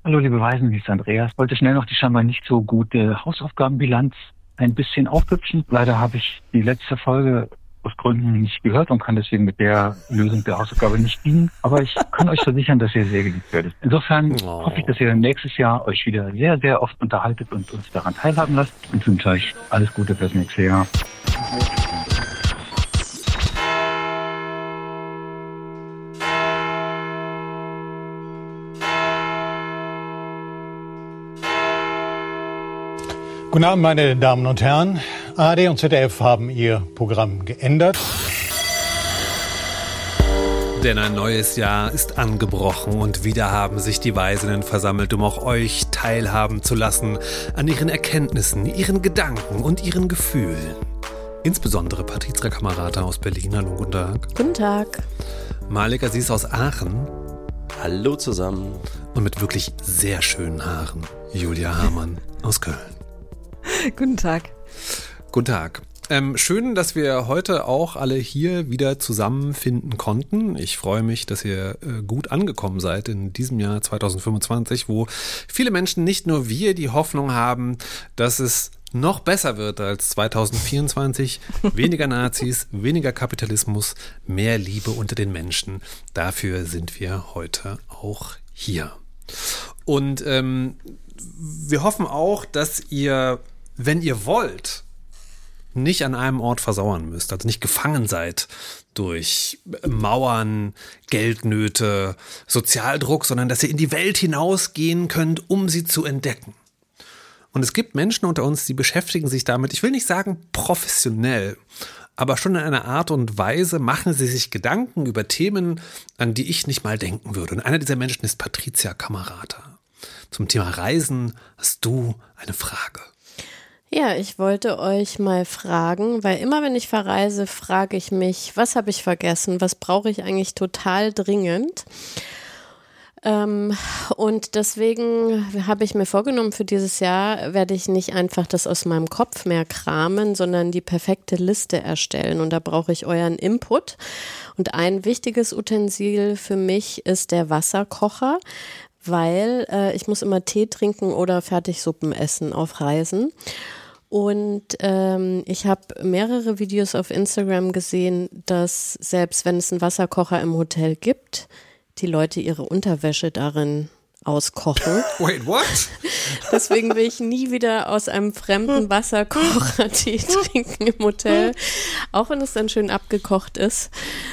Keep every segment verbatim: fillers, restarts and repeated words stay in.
Hallo liebe Weisen, hier ist Andreas. Ich wollte schnell noch die scheinbar nicht so gute Hausaufgabenbilanz ein bisschen aufhübschen. Leider habe ich die letzte Folge aus Gründen nicht gehört und kann deswegen mit der Lösung der Hausaufgabe nicht dienen. Aber ich kann euch versichern, dass ihr sehr geliebt werdet. Insofern oh. hoffe ich, dass ihr nächstes Jahr euch wieder sehr, sehr oft unterhaltet und uns daran teilhaben lasst. Und wünsche euch alles Gute fürs nächste Jahr. Guten Abend, meine Damen und Herren. A R D und Z D F haben ihr Programm geändert. Denn ein neues Jahr ist angebrochen und wieder haben sich die Weisinnen versammelt, um auch euch teilhaben zu lassen an ihren Erkenntnissen, ihren Gedanken und ihren Gefühlen. Insbesondere Patrizia Camerata aus Berlin. Hallo, guten Tag. Guten Tag. Malika, sie ist aus Aachen. Hallo zusammen. Und mit wirklich sehr schönen Haaren. Julia Hamann aus Köln. Guten Tag. Guten Tag. Ähm, schön, dass wir heute auch alle hier wieder zusammenfinden konnten. Ich freue mich, dass ihr äh, gut angekommen seid in diesem Jahr zwanzig fünfundzwanzig, wo viele Menschen, nicht nur wir, die Hoffnung haben, dass es noch besser wird als zwanzig vierundzwanzig. Weniger Nazis, weniger Kapitalismus, mehr Liebe unter den Menschen. Dafür sind wir heute auch hier. Und ähm, wir hoffen auch, dass ihr, wenn ihr wollt, nicht an einem Ort versauern müsst, also nicht gefangen seid durch Mauern, Geldnöte, Sozialdruck, sondern dass ihr in die Welt hinausgehen könnt, um sie zu entdecken. Und es gibt Menschen unter uns, die beschäftigen sich damit, ich will nicht sagen professionell, aber schon in einer Art und Weise machen sie sich Gedanken über Themen, an die ich nicht mal denken würde. Und einer dieser Menschen ist Patrizia Camerata. Zum Thema Reisen hast du eine Frage. Ja, ich wollte euch mal fragen, weil immer wenn ich verreise, frage ich mich, was habe ich vergessen, was brauche ich eigentlich total dringend? Ähm, und deswegen habe ich mir vorgenommen, für dieses Jahr werde ich nicht einfach das aus meinem Kopf mehr kramen, sondern die perfekte Liste erstellen. Und da brauche ich euren Input. Und ein wichtiges Utensil für mich ist der Wasserkocher, weil äh, ich muss immer Tee trinken oder Fertigsuppen essen auf Reisen. Und ähm, ich habe mehrere Videos auf Instagram gesehen, dass selbst wenn es einen Wasserkocher im Hotel gibt, die Leute ihre Unterwäsche darin auskochen. Wait, what? Deswegen will ich nie wieder aus einem fremden Wasserkocher Tee trinken im Hotel, auch wenn es dann schön abgekocht ist.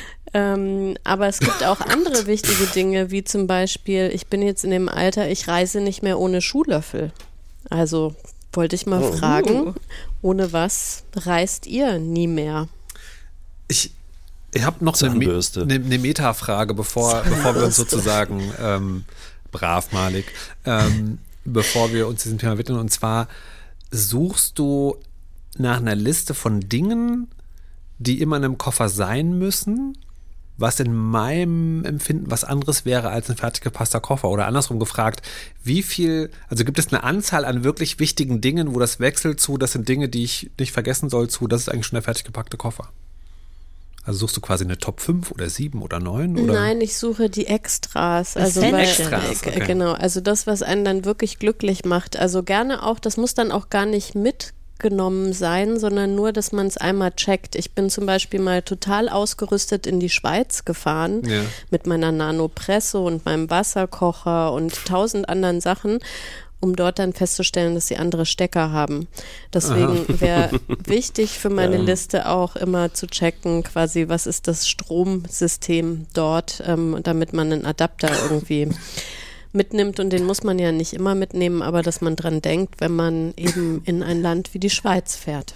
Ähm, aber es gibt auch andere wichtige Dinge, wie zum Beispiel, ich bin jetzt in dem Alter, ich reise nicht mehr ohne Schuhlöffel. Also wollte ich mal oh. fragen, ohne was reist ihr nie mehr? Ich, ich habe noch eine, eine, eine Metafrage, bevor, bevor wir uns sozusagen, ähm, brav Malik, ähm, bevor wir uns diesem Thema widmen. Und zwar, suchst du nach einer Liste von Dingen, die immer in einem Koffer sein müssen, was in meinem Empfinden was anderes wäre als ein fertig gepasster Koffer? Oder andersrum gefragt, wie viel, also gibt es eine Anzahl an wirklich wichtigen Dingen, wo das wechselt zu, das sind Dinge, die ich nicht vergessen soll, zu, das ist eigentlich schon der fertig gepackte Koffer? Also suchst du quasi eine Top fünf oder sieben oder neun? Oder? Nein, ich suche die Extras. Also weil, Extras, okay. Genau, also das, was einen dann wirklich glücklich macht. Also gerne auch, das muss dann auch gar nicht mit genommen sein, sondern nur, dass man es einmal checkt. Ich bin zum Beispiel mal total ausgerüstet in die Schweiz gefahren, ja, mit meiner Nanopresso und meinem Wasserkocher und tausend anderen Sachen, um dort dann festzustellen, dass sie andere Stecker haben. Deswegen wäre wichtig für meine ja. Liste auch immer zu checken, quasi, was ist das Stromsystem dort, ähm, damit man einen Adapter irgendwie mitnimmt, und den muss man ja nicht immer mitnehmen, aber dass man dran denkt, wenn man eben in ein Land wie die Schweiz fährt.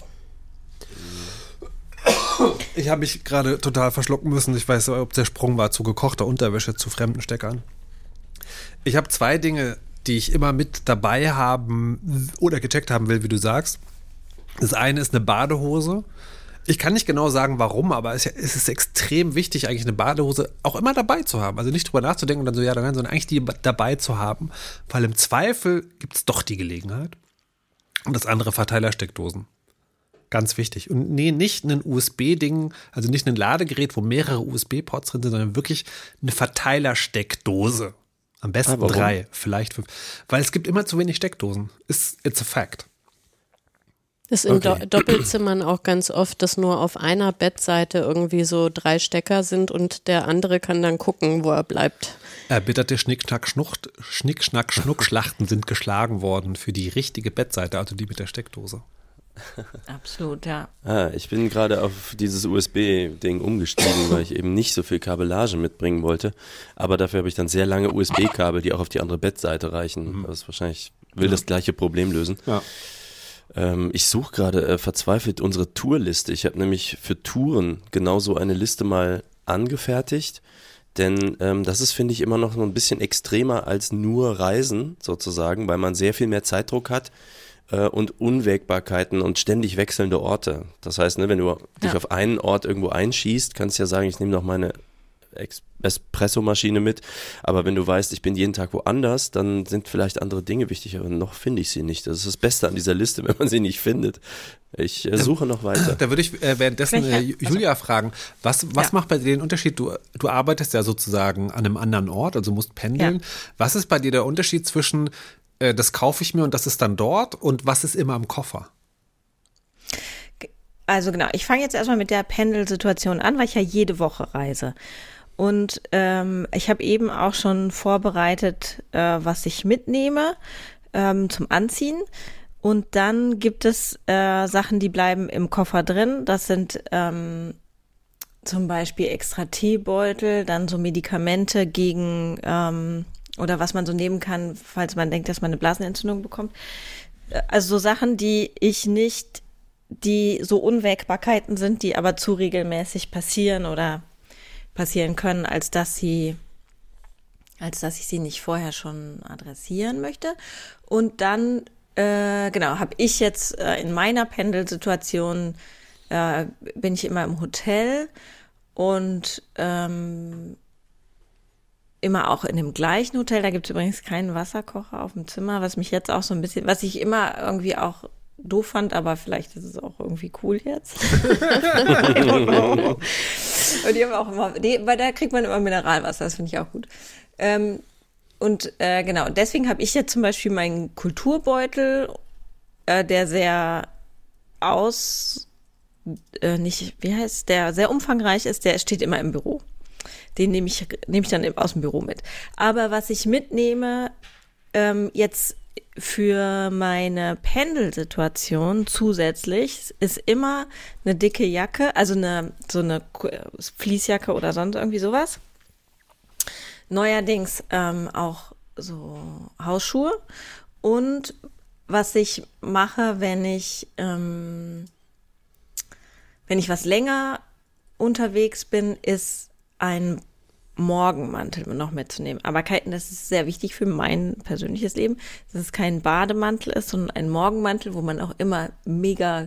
Ich habe mich gerade total verschlucken müssen. Ich weiß, ob der Sprung war zu gekochter Unterwäsche, zu fremden Steckern. Ich habe zwei Dinge, die ich immer mit dabei haben oder gecheckt haben will, wie du sagst. Das eine ist eine Badehose. Ich kann nicht genau sagen, warum, aber es ist extrem wichtig, eigentlich eine Badehose auch immer dabei zu haben. Also nicht drüber nachzudenken und dann so, ja, dann, sondern eigentlich die dabei zu haben, weil im Zweifel gibt es doch die Gelegenheit. Und das andere, Verteilersteckdosen. Ganz wichtig. Und nee, nicht ein U S B-Ding, also nicht ein Ladegerät, wo mehrere U S B-Ports drin sind, sondern wirklich eine Verteilersteckdose. Am besten ah, drei, vielleicht fünf. Weil es gibt immer zu wenig Steckdosen. It's, it's a fact. Ist in Okay. Do- Doppelzimmern auch ganz oft, dass nur auf einer Bettseite irgendwie so drei Stecker sind und der andere kann dann gucken, wo er bleibt. Erbitterte Schnick-Schnack, Schnucht, Schnick-Schnack, Schnuck-Schlachten sind geschlagen worden für die richtige Bettseite, also die mit der Steckdose. Absolut, ja. Ah, ich bin gerade auf dieses U S B-Ding umgestiegen, weil ich eben nicht so viel Kabellage mitbringen wollte. Aber dafür habe ich dann sehr lange U S B-Kabel, die auch auf die andere Bettseite reichen. Mhm. Das ist wahrscheinlich will Ja. das gleiche Problem lösen. Ja. Ähm, ich suche gerade äh, verzweifelt unsere Tourliste. Ich habe nämlich für Touren genauso eine Liste mal angefertigt. Denn ähm, das ist, finde ich, immer noch so ein bisschen extremer als nur Reisen sozusagen, weil man sehr viel mehr Zeitdruck hat äh, und Unwägbarkeiten und ständig wechselnde Orte. Das heißt, ne, wenn du dich Ja. auf einen Ort irgendwo einschießt, kannst du ja sagen, ich nehme noch meine Ex- Espresso-Maschine mit. Aber wenn du weißt, ich bin jeden Tag woanders, dann sind vielleicht andere Dinge wichtig. Aber noch finde ich sie nicht. Das ist das Beste an dieser Liste, wenn man sie nicht findet. Ich äh, suche noch weiter. Da würde ich äh, währenddessen äh, Welche? Julia fragen, was, was Ja. macht bei dir den Unterschied? Du, du arbeitest ja sozusagen an einem anderen Ort, also musst pendeln. Ja. Was ist bei dir der Unterschied zwischen, äh, das kaufe ich mir und das ist dann dort und was ist immer im Koffer? Also genau, ich fange jetzt erstmal mit der Pendelsituation an, weil ich ja jede Woche reise. Und ähm, ich habe eben auch schon vorbereitet, äh, was ich mitnehme ähm, zum Anziehen. Und dann gibt es äh, Sachen, die bleiben im Koffer drin. Das sind ähm, zum Beispiel extra Teebeutel, dann so Medikamente gegen ähm, oder was man so nehmen kann, falls man denkt, dass man eine Blasenentzündung bekommt. Also so Sachen, die ich nicht, die so Unwägbarkeiten sind, die aber zu regelmäßig passieren oder passieren können, als dass sie, als dass ich sie nicht vorher schon adressieren möchte. Und dann, äh, genau, habe ich jetzt äh, in meiner Pendelsituation, äh, bin ich immer im Hotel und ähm, immer auch in dem gleichen Hotel. Da gibt es übrigens keinen Wasserkocher auf dem Zimmer, was mich jetzt auch so ein bisschen, was ich immer irgendwie auch doof fand, aber vielleicht ist es auch irgendwie cool jetzt. I don't know. Und die haben auch immer, die, weil da kriegt man immer Mineralwasser, das finde ich auch gut. Ähm, und äh, genau, deswegen habe ich jetzt zum Beispiel meinen Kulturbeutel, äh, der sehr aus, äh, nicht, wie heißt, der sehr umfangreich ist, der steht immer im Büro. Den nehme ich, nehme ich dann aus dem Büro mit. Aber was ich mitnehme, ähm, jetzt für meine Pendelsituation zusätzlich ist immer eine dicke Jacke, also eine so eine Fließjacke oder sonst irgendwie sowas. Neuerdings ähm, auch so Hausschuhe. Und was ich mache, wenn ich ähm, wenn ich was länger unterwegs bin, ist ein Morgenmantel noch mitzunehmen. Aber kein, das ist sehr wichtig für mein persönliches Leben, dass es kein Bademantel ist, sondern ein Morgenmantel, wo man auch immer mega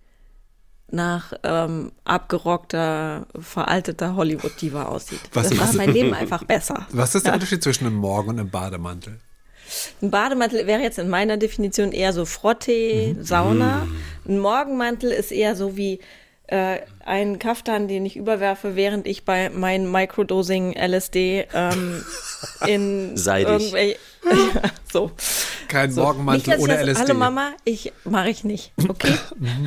nach ähm, abgerockter, veralteter Hollywood-Diva aussieht. Was- das macht was- mein Leben einfach besser. Was ist der Ja. Unterschied zwischen einem Morgen- und einem Bademantel? Ein Bademantel wäre jetzt in meiner Definition eher so Frottee, Sauna. Ein Morgenmantel ist eher so wie äh, ein Kaftan, den ich überwerfe, während ich bei meinem Microdosing L S D ähm, in Seidig. irgendwelche ja, so. Kein so. Morgenmantel Nicht, dass ich ohne das, L S D. Hallo Mama, ich mache ich nicht, okay?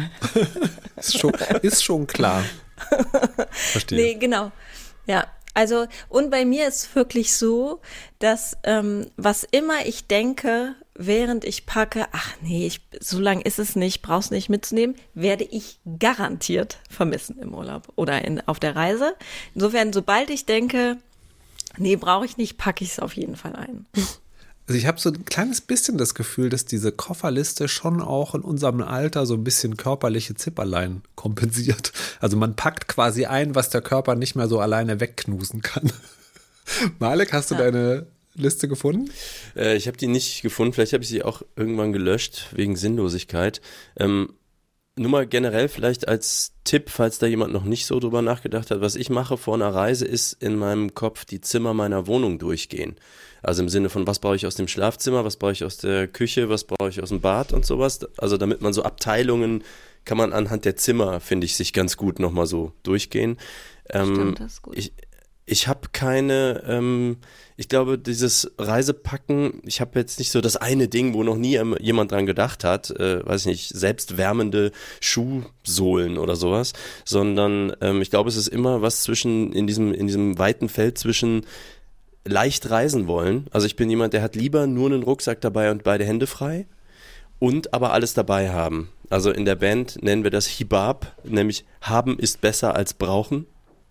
Ist schon, ist schon klar. Verstehe. Nee, genau. Ja, also und bei mir ist wirklich so, dass ähm, was immer ich denke, während ich packe, ach nee, ich, so lang ist es nicht, brauch's nicht mitzunehmen, werde ich garantiert vermissen im Urlaub oder in, auf der Reise. Insofern, sobald ich denke, nee, brauche ich nicht, packe ich es auf jeden Fall ein. Also ich habe so ein kleines bisschen das Gefühl, dass diese Kofferliste schon auch in unserem Alter so ein bisschen körperliche Zipperlein kompensiert. Also man packt quasi ein, was der Körper nicht mehr so alleine wegknusen kann. Malek, hast du Ja. deine Liste gefunden? Äh, ich habe die nicht gefunden, vielleicht habe ich sie auch irgendwann gelöscht, wegen Sinnlosigkeit. Ähm, nur mal generell vielleicht als Tipp, falls da jemand noch nicht so drüber nachgedacht hat, was ich mache vor einer Reise, ist in meinem Kopf die Zimmer meiner Wohnung durchgehen. Also im Sinne von, was brauche ich aus dem Schlafzimmer, was brauche ich aus der Küche, was brauche ich aus dem Bad und sowas. Also damit man so Abteilungen, kann man anhand der Zimmer, finde ich, sich ganz gut nochmal so durchgehen. Ähm, Stimmt, das ist gut. Ich, ich habe keine, ähm, ich glaube, dieses Reisepacken, ich habe jetzt nicht so das eine Ding, wo noch nie jemand dran gedacht hat, äh, weiß ich nicht, selbstwärmende Schuhsohlen oder sowas, sondern ähm, ich glaube, es ist immer was zwischen, in diesem, in diesem weiten Feld zwischen leicht reisen wollen. Also ich bin jemand, der hat lieber nur einen Rucksack dabei und beide Hände frei und aber alles dabei haben. Also in der Band nennen wir das Hibab, nämlich haben ist besser als brauchen.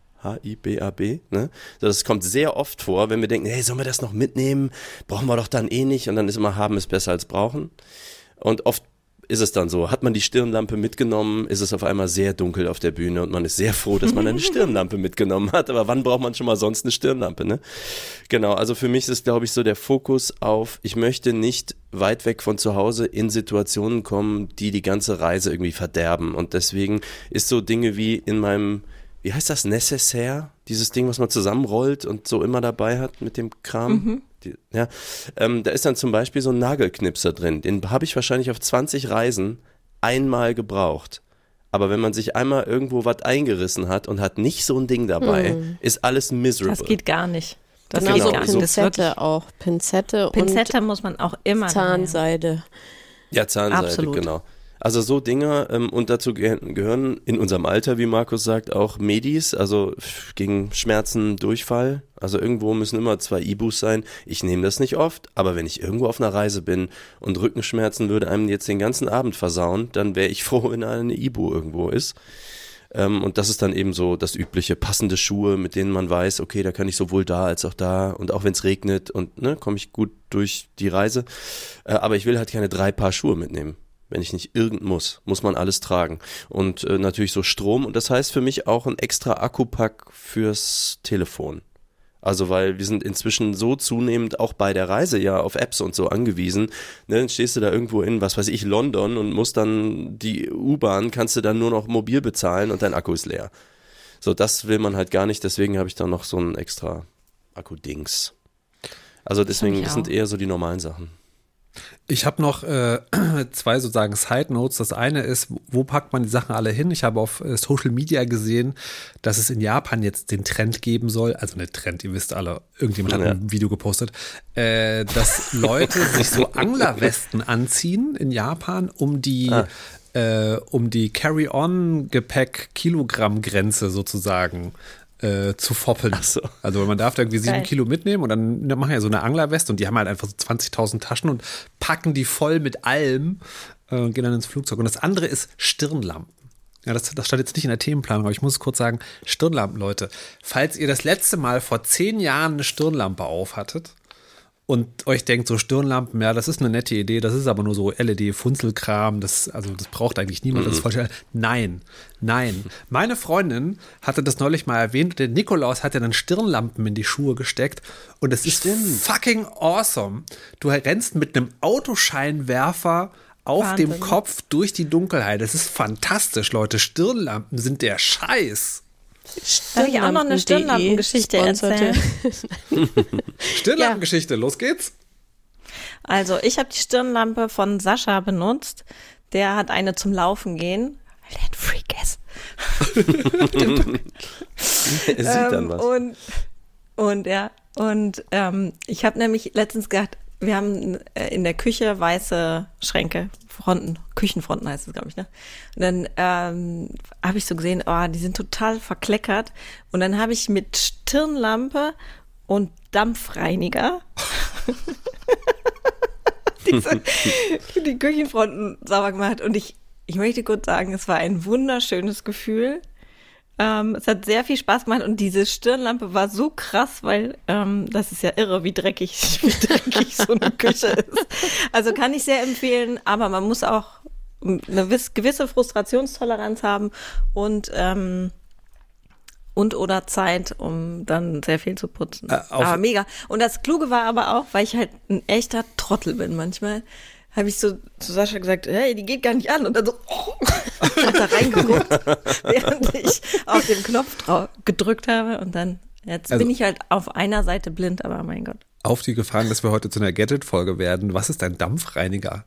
H I B A B, ne? Das kommt sehr oft vor, wenn wir denken, hey, sollen wir das noch mitnehmen? Brauchen wir doch dann eh nicht. Und dann ist immer, haben ist besser als brauchen. Und oft ist es dann so, hat man die Stirnlampe mitgenommen, ist es auf einmal sehr dunkel auf der Bühne und man ist sehr froh, dass man eine Stirnlampe mitgenommen hat. Aber wann braucht man schon mal sonst eine Stirnlampe, ne? Genau, also für mich ist, glaube ich, so der Fokus auf, ich möchte nicht weit weg von zu Hause in Situationen kommen, die die ganze Reise irgendwie verderben. Und deswegen ist so Dinge wie in meinem, wie heißt das, Necessaire? Dieses Ding, was man zusammenrollt und so immer dabei hat mit dem Kram. Mhm. Die, ja, ähm, da ist dann zum Beispiel so ein Nagelknipser drin. Den habe ich wahrscheinlich auf zwanzig Reisen einmal gebraucht. Aber wenn man sich einmal irgendwo was eingerissen hat und hat nicht so ein Ding dabei, mhm. ist alles miserable. Das geht gar nicht. Das genau, geht so gar nicht. Pinzette auch. Pinzette, Pinzette und muss man auch immer Zahnseide. Ja, Zahnseide, Absolut. Genau. Also so Dinge, ähm, und dazu ge- gehören in unserem Alter, wie Markus sagt, auch Medis, also gegen Schmerzen, Durchfall. Also irgendwo müssen immer zwei Ibus sein. Ich nehme das nicht oft, aber wenn ich irgendwo auf einer Reise bin und Rückenschmerzen würde einem jetzt den ganzen Abend versauen, dann wäre ich froh, wenn eine Ibu irgendwo ist. Ähm, und das ist dann eben so das übliche, passende Schuhe, mit denen man weiß, okay, da kann ich sowohl da als auch da und auch wenn es regnet und ne, komme ich gut durch die Reise. Äh, aber ich will halt keine drei Paar Schuhe mitnehmen. Wenn ich nicht irgend muss, muss man alles tragen. Und äh, natürlich so Strom. Und das heißt für mich auch ein extra Akkupack fürs Telefon. Also weil wir sind inzwischen so zunehmend auch bei der Reise ja auf Apps und so angewiesen. Ne, dann stehst du da irgendwo in, was weiß ich, London und musst dann die U-Bahn, kannst du dann nur noch mobil bezahlen und dein Akku ist leer. So, das will man halt gar nicht. Deswegen habe ich da noch so ein extra Akku-Dings. Also deswegen, das sind eher so die normalen Sachen. Ich habe noch äh, zwei sozusagen Side Notes. Das eine ist, wo packt man die Sachen alle hin? Ich habe auf äh, Social Media gesehen, dass es in Japan jetzt den Trend geben soll, also eine Trend, ihr wisst alle, irgendjemand hat ja. ein Video gepostet, äh, dass Leute sich so Anglerwesten anziehen in Japan, um die ah. äh, um die Carry-on-Gepäck-Kilogramm-Grenze sozusagen Äh, zu foppeln. Ach so. Also man darf da irgendwie sieben Geil. Kilo mitnehmen und dann, dann machen ja so eine Anglerweste und die haben halt einfach so zwanzigtausend Taschen und packen die voll mit allem äh, und gehen dann ins Flugzeug. Und das andere ist Stirnlampen. Ja, das, das stand jetzt nicht in der Themenplanung, aber ich muss kurz sagen, Stirnlampen, Leute. Falls ihr das letzte Mal vor zehn Jahren eine Stirnlampe aufhattet und euch denkt, so Stirnlampen, ja, das ist eine nette Idee, das ist aber nur so L E D-Funzelkram, das, also das braucht eigentlich niemand, mhm. das ist voll schön. Nein, nein. Meine Freundin hatte das neulich mal erwähnt, der Nikolaus hat ja dann Stirnlampen in die Schuhe gesteckt und es ist Stimmt. fucking awesome. Du rennst mit einem Autoscheinwerfer auf Wahnsinn. Dem Kopf durch die Dunkelheit. Das ist fantastisch, Leute. Stirnlampen sind der Scheiß. Soll ich auch noch eine Stirnlampengeschichte erzählen? Stirnlampengeschichte, ja. Los geht's. Also ich habe die Stirnlampe von Sascha benutzt. Der hat eine zum Laufen gehen, weil der ein Freak ist. Er sieht dann was. Und, und ja, und ähm, ich habe nämlich letztens gedacht, wir haben in der Küche weiße Schränke, Fronten, Küchenfronten heißt es, glaube ich, ne? Und dann ähm, habe ich so gesehen, oh, die sind total verkleckert. Und dann habe ich mit Stirnlampe und Dampfreiniger diese, die Küchenfronten sauber gemacht. Und ich, ich möchte kurz sagen, es war ein wunderschönes Gefühl. Ähm, es hat sehr viel Spaß gemacht und diese Stirnlampe war so krass, weil ähm, das ist ja irre, wie dreckig, wie dreckig so eine Küche ist. Also kann ich sehr empfehlen, aber man muss auch eine gewisse Frustrationstoleranz haben und ähm, und oder Zeit, um dann sehr viel zu putzen. Äh, aber mega. Und das Kluge war aber auch, weil ich halt ein echter Trottel bin manchmal, habe ich so zu Sascha gesagt, hey, die geht gar nicht an. Und dann so, oh, hat da reingeguckt, während ich auf den Knopf drauf gedrückt habe. Und dann, jetzt also, bin ich halt auf einer Seite blind, aber mein Gott. Auf die Gefahr, dass wir heute zu einer Gadget-Folge werden. Was ist ein Dampfreiniger?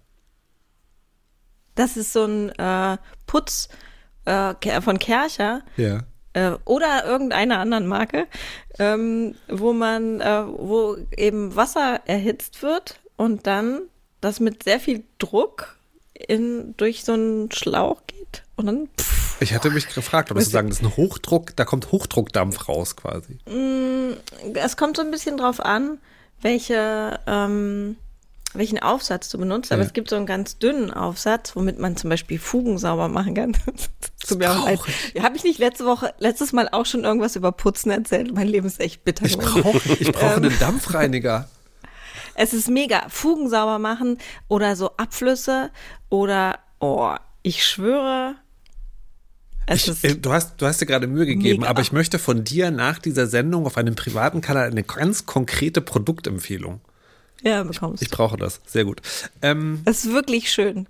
Das ist so ein äh, Putz äh, von Kärcher. Ja. äh, oder irgendeiner anderen Marke, ähm, wo man, äh, wo eben Wasser erhitzt wird und dann das mit sehr viel Druck in, durch so einen Schlauch geht und dann pff. Ich hatte mich gefragt, ob du sagen, das ist ein Hochdruck, da kommt Hochdruckdampf raus quasi. Es kommt so ein bisschen drauf an, welche, ähm, welchen Aufsatz du benutzt, aber ja. Es gibt so einen ganz dünnen Aufsatz, womit man zum Beispiel Fugen sauber machen kann. Das habe ich nicht letzte Woche, letztes Mal auch schon irgendwas über Putzen erzählt? Mein Leben ist echt bitter. Ich brauche ich brauch einen Dampfreiniger. Es ist mega. Fugen sauber machen oder so Abflüsse oder, oh, ich schwöre, es ich, ist du, hast, du hast dir gerade Mühe gegeben, mega. Aber ich möchte von dir nach dieser Sendung auf einem privaten Kanal eine ganz konkrete Produktempfehlung. Ja, bekommst du. Ich, ich brauche das. Sehr gut. Ähm, das ist wirklich schön.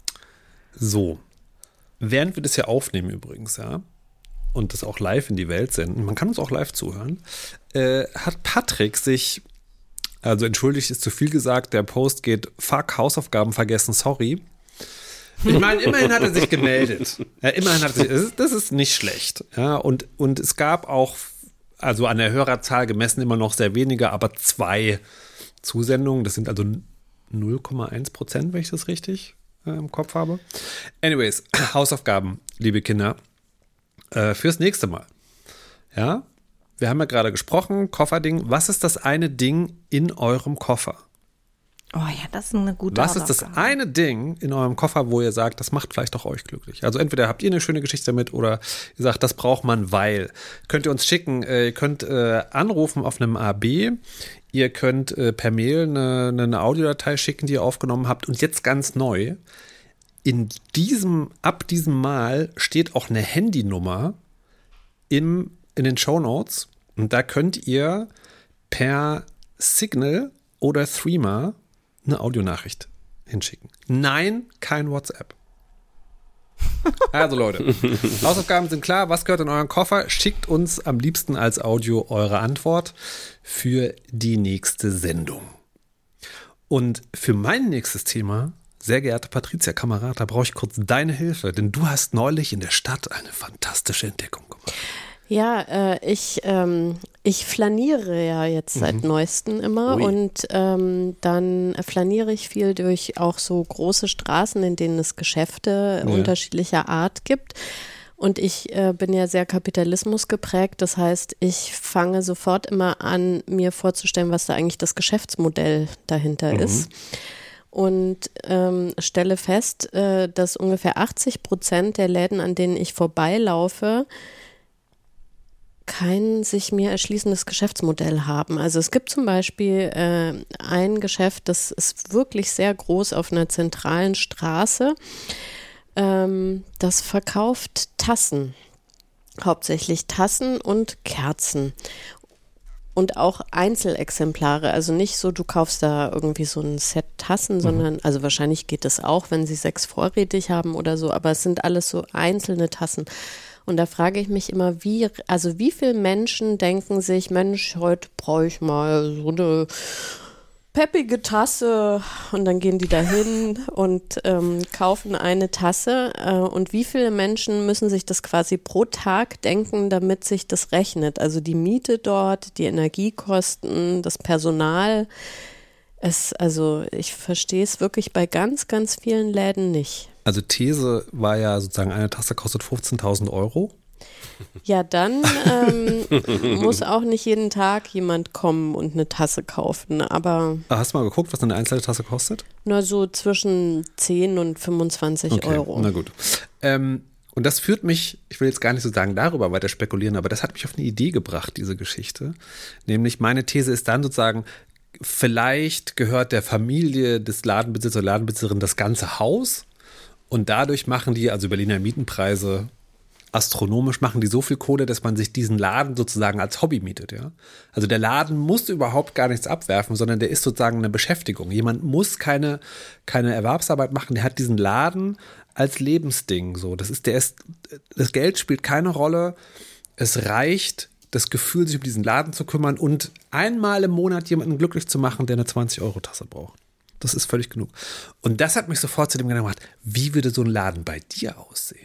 So. Während wir das hier aufnehmen übrigens, ja, und das auch live in die Welt senden, man kann uns auch live zuhören, äh, hat Patrick sich, also entschuldigt ist zu viel gesagt, der Post geht, fuck, Hausaufgaben vergessen, sorry. Ich meine, immerhin hat er sich gemeldet. Ja, immerhin hat er sich, das ist nicht schlecht. Ja, und, und es gab auch, also an der Hörerzahl gemessen immer noch sehr wenige, aber zwei Zusendungen, das sind also null Komma eins Prozent, wenn ich das richtig äh, im Kopf habe. Anyways, Hausaufgaben, liebe Kinder, äh, fürs nächste Mal. Ja, wir haben ja gerade gesprochen, Kofferding. Was ist das eine Ding in eurem Koffer? Oh ja, das ist eine gute Was ist das eine Ding in eurem Koffer, wo ihr sagt, das macht vielleicht auch euch glücklich? Also entweder habt ihr eine schöne Geschichte damit oder ihr sagt, das braucht man, weil. Könnt ihr uns schicken, ihr könnt äh, anrufen auf einem A B, ihr könnt äh, per Mail eine, eine Audiodatei schicken, die ihr aufgenommen habt. Und jetzt ganz neu, in diesem, ab diesem Mal steht auch eine Handynummer im, in den Shownotes. Und da könnt ihr per Signal oder Threema eine Audionachricht hinschicken. Nein, kein WhatsApp. Also Leute, Hausaufgaben sind klar. Was gehört in euren Koffer? Schickt uns am liebsten als Audio eure Antwort für die nächste Sendung. Und für mein nächstes Thema, sehr geehrte Patricia Kamerata, brauche ich kurz deine Hilfe, denn du hast neulich in der Stadt eine fantastische Entdeckung gemacht. Ja, äh, ich, ähm, ich flaniere ja jetzt seit mhm. neuestem immer. Ui. Und ähm, dann flaniere ich viel durch auch so große Straßen, in denen es Geschäfte ja. unterschiedlicher Art gibt. Und ich äh, bin ja sehr Kapitalismus geprägt. Das heißt, ich fange sofort immer an, mir vorzustellen, was da eigentlich das Geschäftsmodell dahinter mhm. ist. Und ähm, stelle fest, äh, dass ungefähr achtzig Prozent der Läden, an denen ich vorbeilaufe, kein sich mir erschließendes Geschäftsmodell haben. Also es gibt zum Beispiel äh, ein Geschäft, das ist wirklich sehr groß auf einer zentralen Straße. Ähm, das verkauft Tassen, hauptsächlich Tassen und Kerzen. Und auch Einzelexemplare, also nicht so, du kaufst da irgendwie so ein Set Tassen, mhm. sondern, also wahrscheinlich geht das auch, wenn sie sechs vorrätig haben oder so, aber es sind alles so einzelne Tassen. Und da frage ich mich immer, wie, also wie viele Menschen denken sich, Mensch, heute brauche ich mal so eine peppige Tasse und dann gehen die da hin und ähm, kaufen eine Tasse äh, und wie viele Menschen müssen sich das quasi pro Tag denken, damit sich das rechnet, also die Miete dort, die Energiekosten, das Personal, es, also ich verstehe es wirklich bei ganz, ganz vielen Läden nicht. Also These war ja sozusagen, eine Tasse kostet fünfzehntausend Euro. Ja, dann ähm, muss auch nicht jeden Tag jemand kommen und eine Tasse kaufen, aber... Hast du mal geguckt, was eine einzelne Tasse kostet? Nur so zwischen zehn und fünfundzwanzig okay, Euro. Na gut. Ähm, und das führt mich, ich will jetzt gar nicht so sagen darüber weiter spekulieren, aber das hat mich auf eine Idee gebracht, diese Geschichte. Nämlich meine These ist dann sozusagen, vielleicht gehört der Familie des Ladenbesitzers oder Ladenbesitzerin das ganze Haus. Und dadurch machen die, also Berliner Mietenpreise, astronomisch machen die so viel Kohle, dass man sich diesen Laden sozusagen als Hobby mietet, ja. Also der Laden muss überhaupt gar nichts abwerfen, sondern der ist sozusagen eine Beschäftigung. Jemand muss keine, keine Erwerbsarbeit machen, der hat diesen Laden als Lebensding, so. Das ist, der ist, das Geld spielt keine Rolle. Es reicht, das Gefühl, sich um diesen Laden zu kümmern und einmal im Monat jemanden glücklich zu machen, der eine zwanzig-Euro-Tasse braucht. Das ist völlig genug. Und das hat mich sofort zu dem Gedanken gemacht, wie würde so ein Laden bei dir aussehen?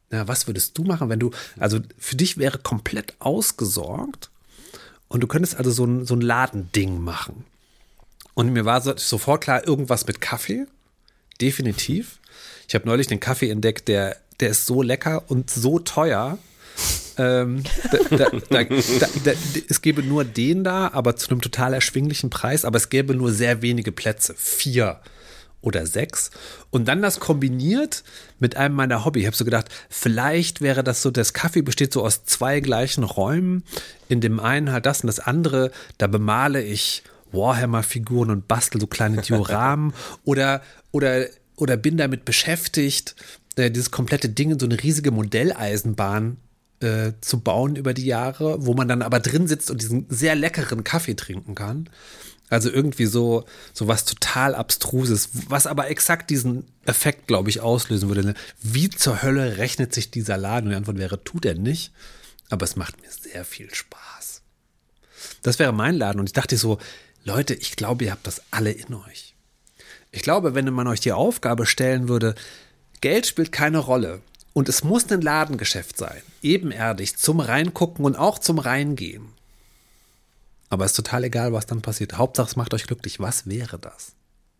Na, was würdest du machen, wenn du, also für dich wäre komplett ausgesorgt und du könntest also so ein, so ein Ladending machen. Und mir war so, sofort klar, irgendwas mit Kaffee, definitiv. Ich habe neulich den Kaffee entdeckt, der, der ist so lecker und so teuer. ähm, da, da, da, da, da, es gäbe nur den da, aber zu einem total erschwinglichen Preis, aber es gäbe nur sehr wenige Plätze, vier oder sechs. Und dann das kombiniert mit einem meiner Hobby. Ich habe so gedacht, vielleicht wäre das so, das Kaffee besteht so aus zwei gleichen Räumen. In dem einen halt das und das andere, da bemale ich Warhammer-Figuren und bastel so kleine Dioramen oder, oder, oder bin damit beschäftigt, äh, dieses komplette Ding in so eine riesige Modelleisenbahn äh, zu bauen über die Jahre, wo man dann aber drin sitzt und diesen sehr leckeren Kaffee trinken kann. Also irgendwie so, so was total Abstruses, was aber exakt diesen Effekt, glaube ich, auslösen würde. Wie zur Hölle rechnet sich dieser Laden? Und die Antwort wäre, tut er nicht. Aber es macht mir sehr viel Spaß. Das wäre mein Laden. Und ich dachte so, Leute, ich glaube, ihr habt das alle in euch. Ich glaube, wenn man euch die Aufgabe stellen würde, Geld spielt keine Rolle und es muss ein Ladengeschäft sein, ebenerdig, zum Reingucken und auch zum Reingehen. Aber es ist total egal, was dann passiert. Hauptsache, es macht euch glücklich. Was wäre das?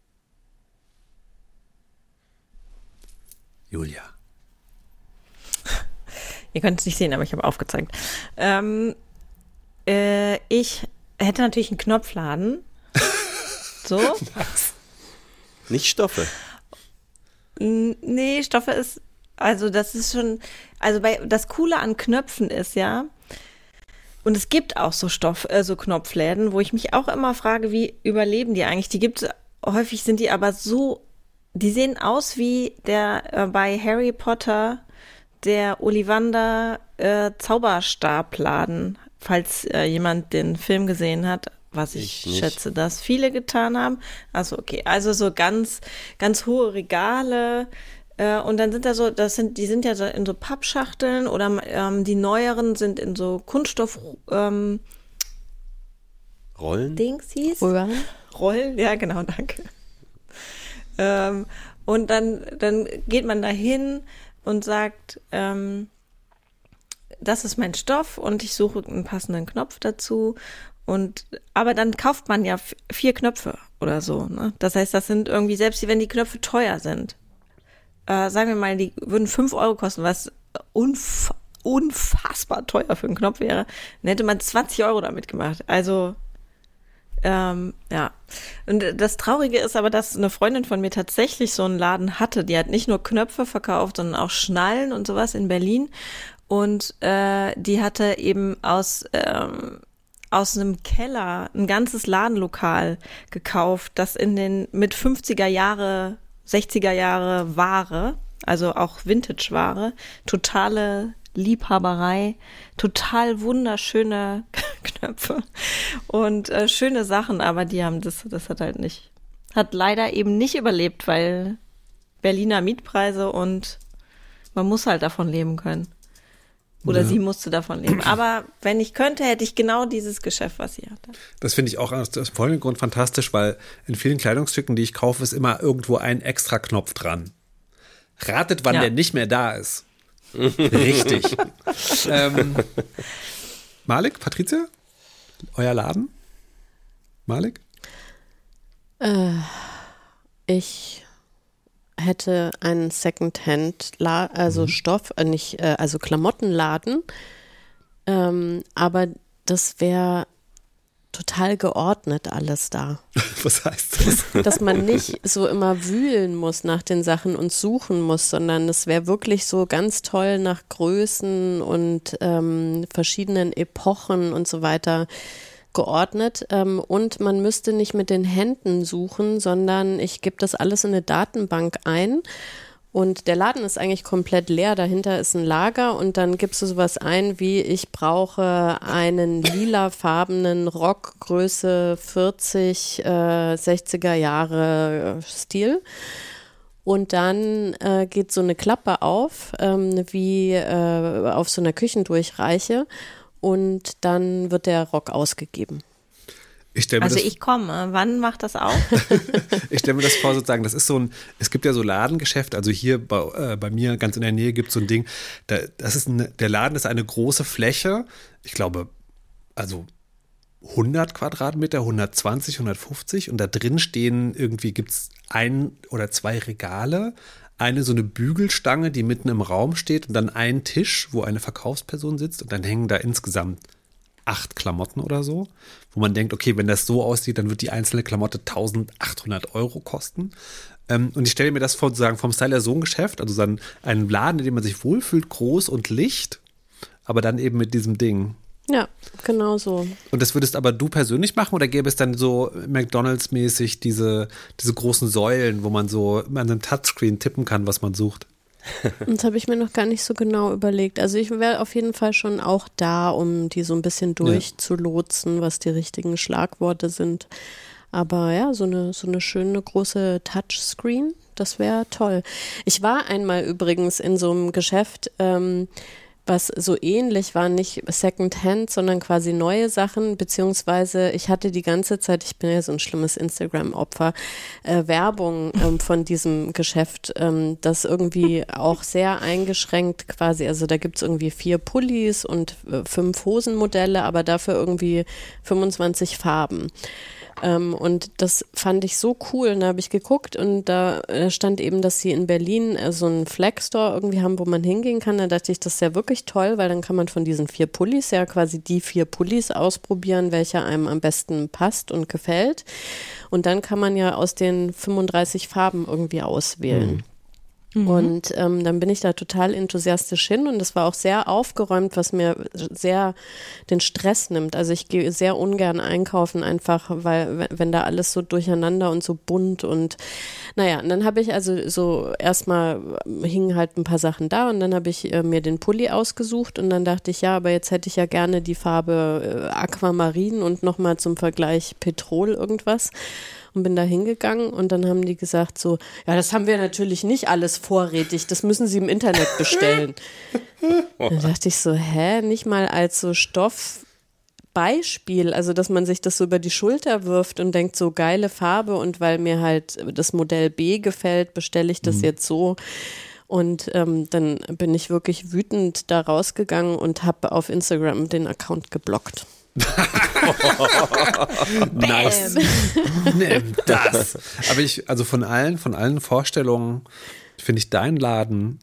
Julia. Ihr könnt es nicht sehen, aber ich habe aufgezeigt. Ähm, äh, ich hätte natürlich einen Knopfladen. So. Was? Nicht Stoffe. N- nee, Stoffe ist, also das ist schon, also bei, das Coole an Knöpfen ist ja, und es gibt auch so Stoff, äh, so Knopfläden, wo ich mich auch immer frage, wie überleben die eigentlich? Die gibt es, häufig sind die aber so, die sehen aus wie der äh, bei Harry Potter, der Ollivander äh, Zauberstabladen, falls äh, jemand den Film gesehen hat, was ich, ich schätze, dass viele getan haben. Also okay, also so ganz, ganz hohe Regale. Und dann sind da so, das sind, die sind ja so in so Pappschachteln oder ähm, die neueren sind in so Kunststoff ähm, Rollen? Dings hieß. Rollen? Rollen, ja genau, danke. Ähm, und dann, dann geht man da hin und sagt, ähm, das ist mein Stoff und ich suche einen passenden Knopf dazu. Und aber dann kauft man ja f- vier Knöpfe oder so. Ne? Das heißt, das sind irgendwie, selbst wenn die Knöpfe teuer sind, Äh, sagen wir mal, die würden fünf Euro kosten, was unf- unfassbar teuer für einen Knopf wäre, dann hätte man zwanzig Euro damit gemacht. Also, ähm, ja. Und das Traurige ist aber, dass eine Freundin von mir tatsächlich so einen Laden hatte. Die hat nicht nur Knöpfe verkauft, sondern auch Schnallen und sowas in Berlin. Und äh, die hatte eben aus ähm, aus einem Keller ein ganzes Ladenlokal gekauft, das in den mit fünfziger Jahre sechziger Jahre Ware, also auch Vintage-Ware, totale Liebhaberei, total wunderschöne Knöpfe und äh, schöne Sachen, aber die haben das, das hat halt nicht, hat leider eben nicht überlebt, weil Berliner Mietpreise und man muss halt davon leben können. Oder ja. Sie musste davon leben. Aber wenn ich könnte, hätte ich genau dieses Geschäft, was sie hatte. Das finde ich auch aus dem folgenden Grund fantastisch, weil in vielen Kleidungsstücken, die ich kaufe, ist immer irgendwo ein extra Knopf dran. Ratet, wann ja. der nicht mehr da ist. Richtig. ähm, Malik, Patricia? Euer Laden? Malik? Äh, ich hätte einen Secondhand, also mhm. Stoff, äh, nicht, äh, also Klamottenladen, ähm, aber das wäre total geordnet alles da. Was heißt das? Dass man nicht so immer wühlen muss nach den Sachen und suchen muss, sondern es wäre wirklich so ganz toll nach Größen und ähm, verschiedenen Epochen und so weiter geordnet, ähm, und man müsste nicht mit den Händen suchen, sondern ich gebe das alles in eine Datenbank ein und der Laden ist eigentlich komplett leer, dahinter ist ein Lager und dann gibst du sowas ein wie, ich brauche einen lilafarbenen Rock, Größe vierzig, äh, sechziger Jahre Stil. Und dann äh, geht so eine Klappe auf, ähm, wie äh, auf so einer Küchendurchreiche. Und dann wird der Rock ausgegeben. Ich stell mir also das, ich komme, wann macht das auf? ich stelle mir das vor, sozusagen, das ist so ein, es gibt ja so Ladengeschäfte, also hier bei, äh, bei mir ganz in der Nähe gibt es so ein Ding, da, das ist eine, der Laden ist eine große Fläche, ich glaube, also hundert Quadratmeter, hundertzwanzig, hundertfünfzig und da drin stehen irgendwie, gibt es ein oder zwei Regale, eine so eine Bügelstange, die mitten im Raum steht und dann ein Tisch, wo eine Verkaufsperson sitzt und dann hängen da insgesamt acht Klamotten oder so, wo man denkt, okay, wenn das so aussieht, dann wird die einzelne Klamotte eintausendachthundert Euro kosten. Ähm, und ich stelle mir das vor, sozusagen vom Style her so ein Geschäft, also dann einen Laden, in dem man sich wohlfühlt, groß und Licht, aber dann eben mit diesem Ding. Ja, genau so. Und das würdest aber du persönlich machen oder gäbe es dann so McDonalds-mäßig diese, diese großen Säulen, wo man so an einem Touchscreen tippen kann, was man sucht? Das habe ich mir noch gar nicht so genau überlegt. Also ich wäre auf jeden Fall schon auch da, um die so ein bisschen durchzulotsen, was die richtigen Schlagworte sind. Aber ja, so eine, so eine schöne große Touchscreen, das wäre toll. Ich war einmal übrigens in so einem Geschäft, ähm, was so ähnlich war, nicht Secondhand, sondern quasi neue Sachen, beziehungsweise ich hatte die ganze Zeit, ich bin ja so ein schlimmes Instagram-Opfer, äh, Werbung ähm, von diesem Geschäft, ähm, das irgendwie auch sehr eingeschränkt quasi, also da gibt es irgendwie vier Pullis und äh, fünf Hosenmodelle, aber dafür irgendwie fünfundzwanzig Farben. Ähm, und das fand ich so cool. Und da habe ich geguckt und da äh, stand eben, dass sie in Berlin äh, so einen Flag-Store irgendwie haben, wo man hingehen kann. Da dachte ich, das ist ja wirklich toll, weil dann kann man von diesen vier Pullis ja quasi die vier Pullis ausprobieren, welcher einem am besten passt und gefällt. Und dann kann man ja aus den fünfunddreißig Farben irgendwie auswählen. Mhm. Und ähm, dann bin ich da total enthusiastisch hin und es war auch sehr aufgeräumt, was mir sehr den Stress nimmt. Also ich gehe sehr ungern einkaufen, einfach weil wenn da alles so durcheinander und so bunt und naja, und dann habe ich also so erstmal hingen halt ein paar Sachen da und dann habe ich äh, mir den Pulli ausgesucht und dann dachte ich, ja, aber jetzt hätte ich ja gerne die Farbe äh, Aquamarin und nochmal zum Vergleich Petrol irgendwas. Und bin da hingegangen und dann haben die gesagt so, ja, das haben wir natürlich nicht alles vorrätig, das müssen Sie im Internet bestellen. Dann dachte ich so, hä, nicht mal als so Stoffbeispiel, also dass man sich das so über die Schulter wirft und denkt so, geile Farbe und weil mir halt das Modell B gefällt, bestelle ich das mhm. jetzt so. Und ähm, dann bin ich wirklich wütend da rausgegangen und habe auf Instagram den Account geblockt. Nice. Nimm das. Aber ich, also von allen, von allen Vorstellungen finde ich deinen Laden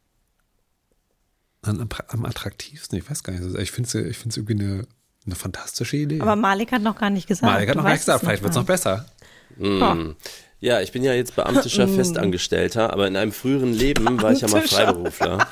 am, am attraktivsten. Ich weiß gar nicht. Ich finde es ich find's irgendwie eine, eine fantastische Idee. Aber Malik hat noch gar nicht gesagt. Malik hat noch gar nicht gesagt. Vielleicht wird es noch besser. Mm. Ja, ich bin ja jetzt beamtischer Festangestellter, aber in einem früheren Leben war ich ja mal Freiberufler.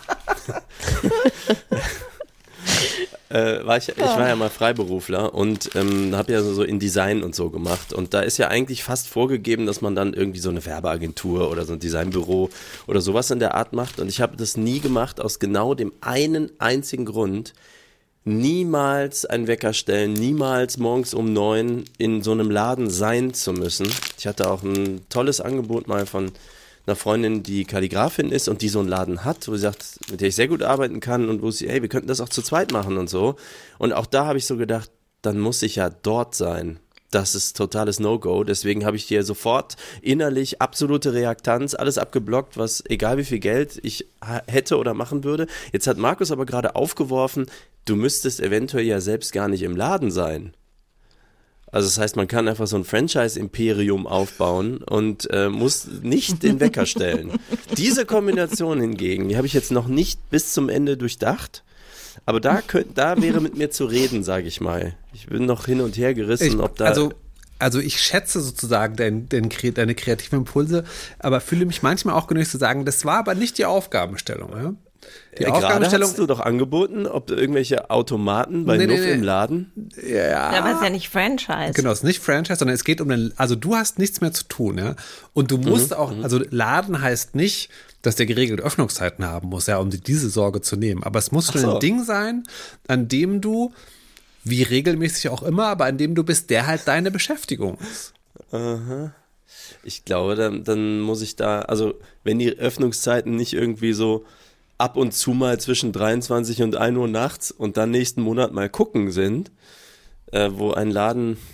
Äh, war ich, ich war ja mal Freiberufler und ähm, habe ja so, so in Design und so gemacht und da ist ja eigentlich fast vorgegeben, dass man dann irgendwie so eine Werbeagentur oder so ein Designbüro oder sowas in der Art macht und ich habe das nie gemacht aus genau dem einen einzigen Grund, niemals einen Wecker stellen, niemals morgens um neun in so einem Laden sein zu müssen. Ich hatte auch ein tolles Angebot mal von einer Freundin, die Kalligrafin ist und die so einen Laden hat, wo sie sagt, mit der ich sehr gut arbeiten kann und wo sie, hey, wir könnten das auch zu zweit machen und so. Und auch da habe ich so gedacht, dann muss ich ja dort sein. Das ist totales No-Go. Deswegen habe ich dir sofort innerlich absolute Reaktanz, alles abgeblockt, was egal wie viel Geld ich hätte oder machen würde. Jetzt hat Markus aber gerade aufgeworfen, du müsstest eventuell ja selbst gar nicht im Laden sein. Also das heißt, man kann einfach so ein Franchise-Imperium aufbauen und äh, muss nicht den Wecker stellen. Diese Kombination hingegen, die habe ich jetzt noch nicht bis zum Ende durchdacht. Aber da, könnt, da wäre mit mir zu reden, sage ich mal. Ich bin noch hin und her gerissen, ich, ob da... Also, also ich schätze sozusagen dein, dein, deine kreativen Impulse, aber fühle mich manchmal auch genötigt zu sagen, das war aber nicht die Aufgabenstellung. Ja? Die ja, Aufgabenstellung hast du doch angeboten, ob irgendwelche Automaten bei nee, Nuff nee, nee. im Laden? Ja. ja, aber es ist ja nicht Franchise. Genau, es ist nicht Franchise, sondern es geht um den, also du hast nichts mehr zu tun, ja. Und du musst mhm. auch, also Laden heißt nicht, dass der geregelte Öffnungszeiten haben muss, ja, um diese Sorge zu nehmen. Aber es muss schon so. ein Ding sein, an dem du, wie regelmäßig auch immer, aber an dem du bist, der halt deine Beschäftigung ist. Aha. Ich glaube, dann, dann muss ich da, also wenn die Öffnungszeiten nicht irgendwie so ab und zu mal zwischen dreiundzwanzig und ein Uhr nachts und dann nächsten Monat mal gucken sind, äh, wo ein Laden,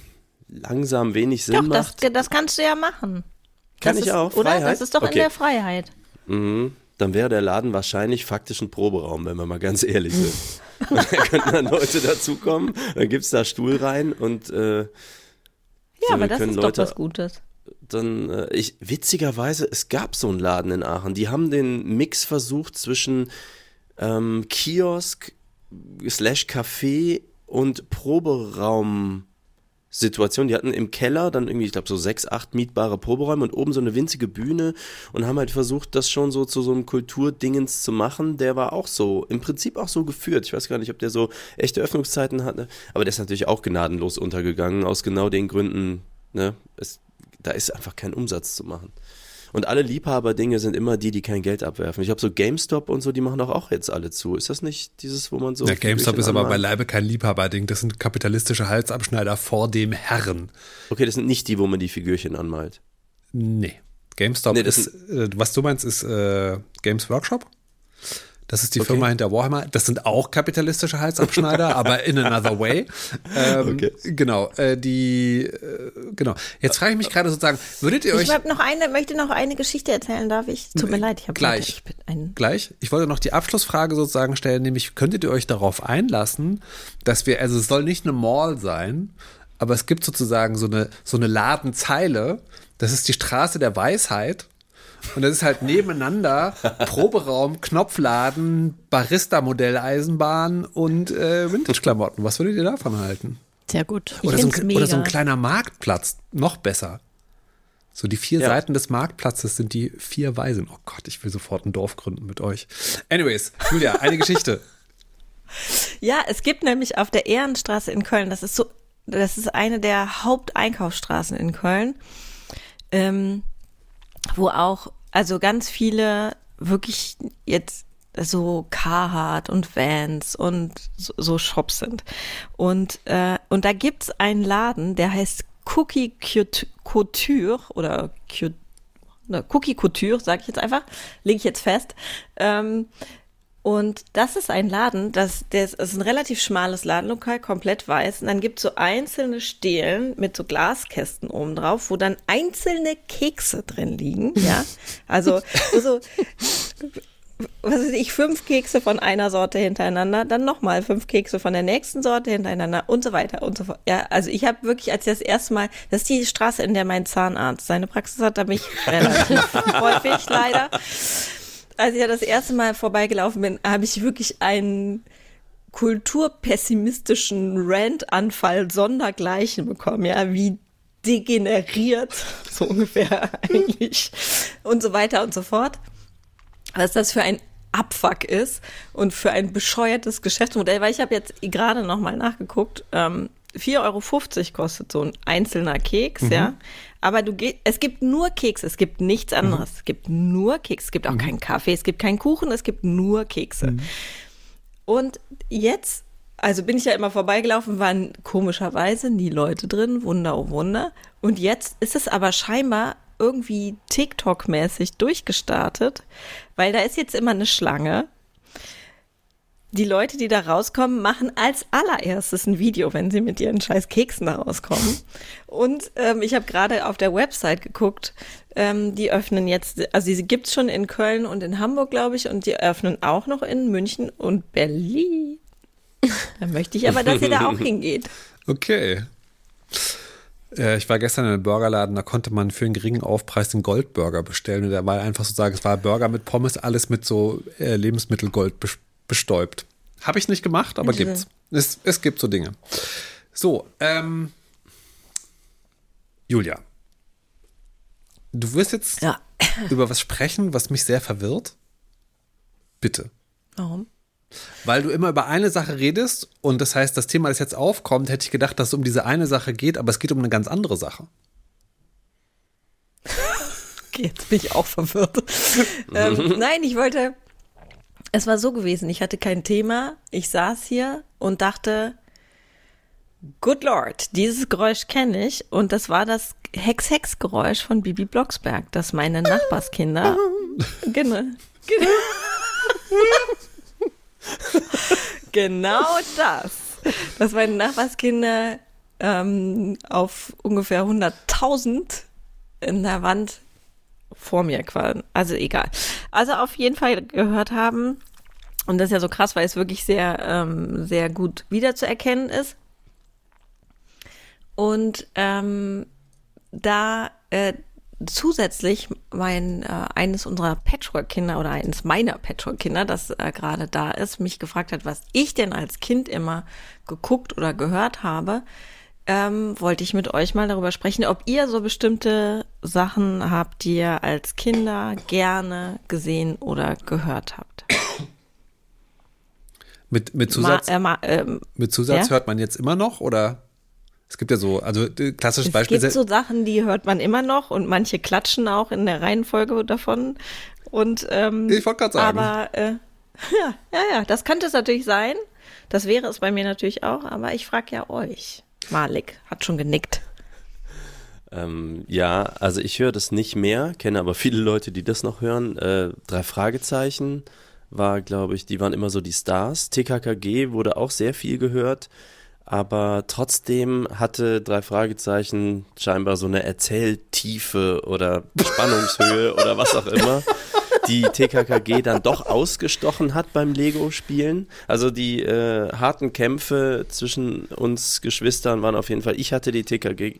langsam wenig Sinn Doch, macht. das, das kannst du ja machen. Kann das ich ist, auch, oder? Freiheit? Das ist doch okay. in der Freiheit. Mhm. Dann wäre der Laden wahrscheinlich faktisch ein Proberaum, wenn wir mal ganz ehrlich sind. Und dann könnten dann Leute dazukommen, dann gibt es da Stuhl rein und äh, Ja, so, aber das ist Leute, doch was Gutes. Dann, äh, ich, witzigerweise, es gab so einen Laden in Aachen, die haben den Mix versucht zwischen ähm, Kiosk slash Café und Proberaum Situation. Die hatten im Keller dann irgendwie, ich glaube, so sechs, acht mietbare Proberäume und oben so eine winzige Bühne und haben halt versucht, das schon so zu so einem Kulturdingens zu machen. Der war auch so, im Prinzip auch so geführt. Ich weiß gar nicht, ob der so echte Öffnungszeiten hatte, aber der ist natürlich auch gnadenlos untergegangen, aus genau den Gründen, ne, es, da ist einfach kein Umsatz zu machen. Und alle Liebhaberdinge sind immer die, die kein Geld abwerfen. Ich habe so GameStop und so, die machen doch auch jetzt alle zu. Ist das nicht dieses, wo man so... Ja, GameStop ist aber beileibe kein Liebhaberding. Das sind kapitalistische Halsabschneider vor dem Herren. Okay, das sind nicht die, wo man die Figürchen anmalt. Nee. GameStop nee, ist, äh, was du meinst, ist äh, Games Workshop. Das ist die okay. Firma hinter Warhammer. Das sind auch kapitalistische Halsabschneider, aber in another way. Ähm, okay. Genau, äh, die, äh, genau. Jetzt frage ich mich gerade sozusagen, würdet ihr euch... Ich noch eine, möchte noch eine Geschichte erzählen, darf ich? Tut mir leid, ich habe gleich. Ich bin ein Gleich. Ich wollte noch die Abschlussfrage sozusagen stellen, nämlich könntet ihr euch darauf einlassen, dass wir, also es soll nicht eine Mall sein, aber es gibt sozusagen so eine, so eine Ladenzeile, das ist die Straße der Weisheit. Und das ist halt nebeneinander Proberaum, Knopfladen, Barista-Modelleisenbahn und äh, Vintage-Klamotten. Was würdet ihr davon halten? Sehr gut. Oder Ich so, find's ein, mega. oder so ein kleiner Marktplatz, noch besser. So die vier Ja. Seiten des Marktplatzes sind die vier Weisen. Oh Gott, ich will sofort ein Dorf gründen mit euch. Anyways, Julia, eine Geschichte. Ja, es gibt nämlich auf der Ehrenstraße in Köln, das ist so, das ist eine der Haupteinkaufsstraßen in Köln, ähm, wo auch, also ganz viele wirklich jetzt so Carhartt und Vans und so, so Shops sind. Und, äh, und da gibt's einen Laden, der heißt Cookie Couture oder Cookie Couture, sage ich jetzt einfach, lege ich jetzt fest. Ähm, Und das ist ein Laden, das, das ist ein relativ schmales Ladenlokal, komplett weiß. Und dann gibt es so einzelne Stelen mit so Glaskästen oben drauf, wo dann einzelne Kekse drin liegen. Ja, also so, was weiß ich, fünf Kekse von einer Sorte hintereinander, dann nochmal fünf Kekse von der nächsten Sorte hintereinander und so weiter und so fort. Ja, also ich habe wirklich, als ich das erste Mal, das ist die Straße, in der mein Zahnarzt seine Praxis hat, da bin ich relativ häufig leider. Als ich ja das erste Mal vorbeigelaufen bin, habe ich wirklich einen kulturpessimistischen Rantanfall sondergleichen bekommen, ja, wie degeneriert, so ungefähr eigentlich, und so weiter und so fort. Was das für ein Abfuck ist und für ein bescheuertes Geschäftsmodell, weil ich habe jetzt gerade nochmal nachgeguckt, ähm, vier Euro fünfzig kostet so ein einzelner Keks, mhm. ja. Aber du geh, es gibt nur Kekse, es gibt nichts anderes. Mhm. Es gibt nur Kekse, es gibt auch mhm. keinen Kaffee, es gibt keinen Kuchen, es gibt nur Kekse. Mhm. Und jetzt, also bin ich ja immer vorbeigelaufen, waren komischerweise nie Leute drin, Wunder, oh Wunder. Und jetzt ist es aber scheinbar irgendwie TikTok-mäßig durchgestartet, weil da ist jetzt immer eine Schlange. Die Leute, die da rauskommen, machen als allererstes ein Video, wenn sie mit ihren scheiß Keksen da rauskommen. Und ähm, ich habe gerade auf der Website geguckt, ähm, die öffnen jetzt, also die gibt's schon in Köln und in Hamburg, glaube ich, und die öffnen auch noch in München und Berlin. Da möchte ich aber, dass ihr da auch hingeht. Okay. Äh, ich war gestern in einem Burgerladen, da konnte man für einen geringen Aufpreis den Goldburger bestellen. Und da war einfach sozusagen, es war Burger mit Pommes, alles mit so äh, Lebensmittelgold besch- bestäubt. Habe ich nicht gemacht, aber Bitte. gibt's. Es, es gibt so Dinge. So, ähm, Julia, du wirst jetzt Ja. über was sprechen, was mich sehr verwirrt. Bitte. Warum? Weil du immer über eine Sache redest und das heißt, das Thema, das jetzt aufkommt, hätte ich gedacht, dass es um diese eine Sache geht, aber es geht um eine ganz andere Sache. Okay, jetzt bin ich auch verwirrt. ähm, nein, ich wollte, es war so gewesen, ich hatte kein Thema, ich saß hier und dachte, good Lord, dieses Geräusch kenne ich und das war das Hex-Hex-Geräusch von Bibi Blocksberg, das meine Nachbarskinder, genau, genau, genau das, dass meine Nachbarskinder ähm, auf ungefähr hunderttausend in der Wand vor mir quasi. Also egal. Also auf jeden Fall gehört haben. Und das ist ja so krass, weil es wirklich sehr, ähm, sehr gut wiederzuerkennen ist. Und ähm, da äh, zusätzlich mein äh, eines unserer Patchwork-Kinder oder eines meiner Patchwork-Kinder, das äh, gerade da ist, mich gefragt hat, was ich denn als Kind immer geguckt oder gehört habe, ähm, wollte ich mit euch mal darüber sprechen, ob ihr so bestimmte Sachen habt, die ihr als Kinder gerne gesehen oder gehört habt. Mit, mit Zusatz, ma, äh, ma, ähm, mit Zusatz ja? hört man jetzt immer noch oder? Es gibt ja so, also klassisches Beispiel. Es gibt so Sachen, die hört man immer noch und manche klatschen auch in der Reihenfolge davon. Und, ähm, ich wollte gerade sagen. Aber äh, ja, ja, ja, das könnte es natürlich sein. Das wäre es bei mir natürlich auch, aber ich frage ja euch. Malik hat schon genickt. Ähm, ja, also ich höre das nicht mehr, kenne aber viele Leute, die das noch hören. Äh, drei Fragezeichen war, glaube ich, die waren immer so die Stars. T K K G wurde auch sehr viel gehört, aber trotzdem hatte drei Fragezeichen scheinbar so eine Erzähltiefe oder Spannungshöhe oder was auch immer, die T K K G dann doch ausgestochen hat beim Lego-Spielen. Also die äh, harten Kämpfe zwischen uns Geschwistern waren auf jeden Fall, ich hatte die T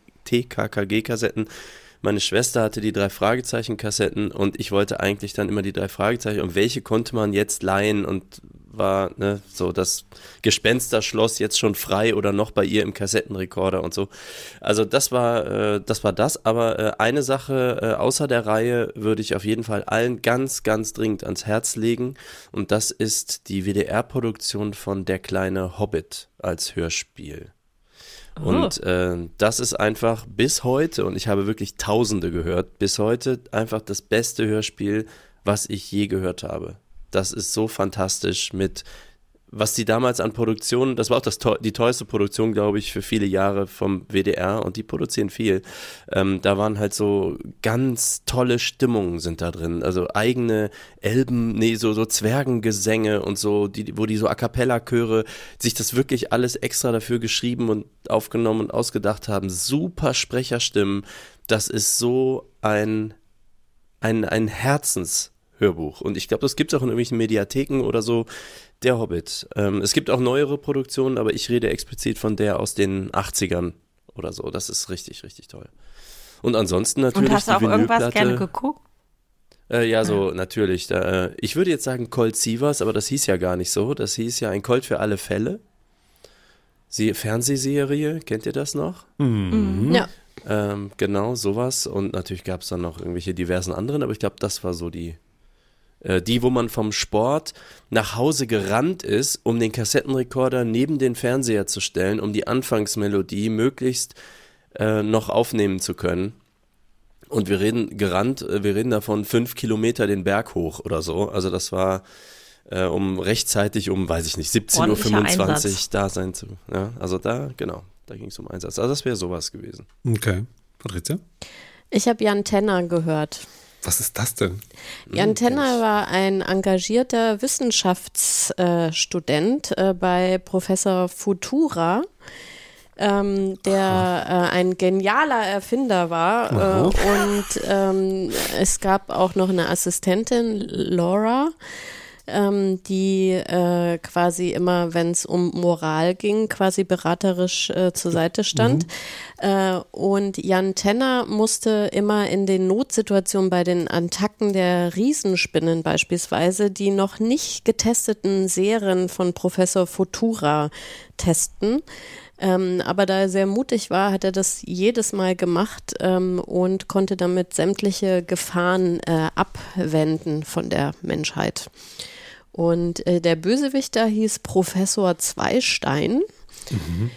K K G-Kassetten, meine Schwester hatte die drei Fragezeichen-Kassetten und ich wollte eigentlich dann immer die drei Fragezeichen. Und welche konnte man jetzt leihen und war ne, so das Gespensterschloss jetzt schon frei oder noch bei ihr im Kassettenrekorder und so. Also das war äh, das war das. Aber äh, eine Sache äh, außer der Reihe würde ich auf jeden Fall allen ganz, ganz dringend ans Herz legen. Und das ist die W D R-Produktion von Der kleine Hobbit als Hörspiel. Oh. Und äh, das ist einfach bis heute, und ich habe wirklich Tausende gehört, bis heute einfach das beste Hörspiel, was ich je gehört habe. Das ist so fantastisch mit, was die damals an Produktionen, das war auch das, die teuerste Produktion, glaube ich, für viele Jahre vom W D R und die produzieren viel. Ähm, da waren halt so ganz tolle Stimmungen sind da drin, also eigene Elben, nee, so, so Zwergengesänge und so, die, wo die so A-Cappella-Chöre sich das wirklich alles extra dafür geschrieben und aufgenommen und ausgedacht haben. Super Sprecherstimmen, das ist so ein, ein, ein Herzens- Hörbuch. Und ich glaube, das gibt es auch in irgendwelchen Mediatheken oder so. Der Hobbit. Ähm, es gibt auch neuere Produktionen, aber ich rede explizit von der aus den achtzigern oder so. Das ist richtig, richtig toll. Und ansonsten natürlich. Und hast du auch irgendwas gerne geguckt? Äh, ja, so ja. natürlich. Da, äh, ich würde jetzt sagen Colt Sievers, aber das hieß ja gar nicht so. Das hieß ja ein Colt für alle Fälle. Sie, Fernsehserie, kennt ihr das noch? Mhm. Ja. Ähm, genau, sowas. Und natürlich gab es dann noch irgendwelche diversen anderen, aber ich glaube, das war so die Die, wo man vom Sport nach Hause gerannt ist, um den Kassettenrekorder neben den Fernseher zu stellen, um die Anfangsmelodie möglichst äh, noch aufnehmen zu können. Und wir reden gerannt, wir reden davon fünf Kilometer den Berg hoch oder so. Also das war, äh, um rechtzeitig um, weiß ich nicht, siebzehn Uhr fünfundzwanzig da sein zu. Ja, also da, genau, da ging es um Einsatz. Also das wäre sowas gewesen. Okay. Patrizia? Ich habe Jan Tenner gehört. Was ist das denn? Jan Tenner war ein engagierter Wissenschaftsstudent äh, bei Professor Futura, ähm, der äh, ein genialer Erfinder war. Äh, und ähm, es gab auch noch eine Assistentin, Laura, ähm, die äh, quasi immer, wenn es um Moral ging, quasi beraterisch äh, zur Seite stand. Mhm. Äh, und Jan Tenner musste immer in den Notsituationen bei den Attacken der Riesenspinnen beispielsweise die noch nicht getesteten Serien von Professor Futura testen. Ähm, aber da er sehr mutig war, hat er das jedes Mal gemacht ähm, und konnte damit sämtliche Gefahren äh, abwenden von der Menschheit. Und äh, der Bösewichter hieß Professor Zweistein. Mhm.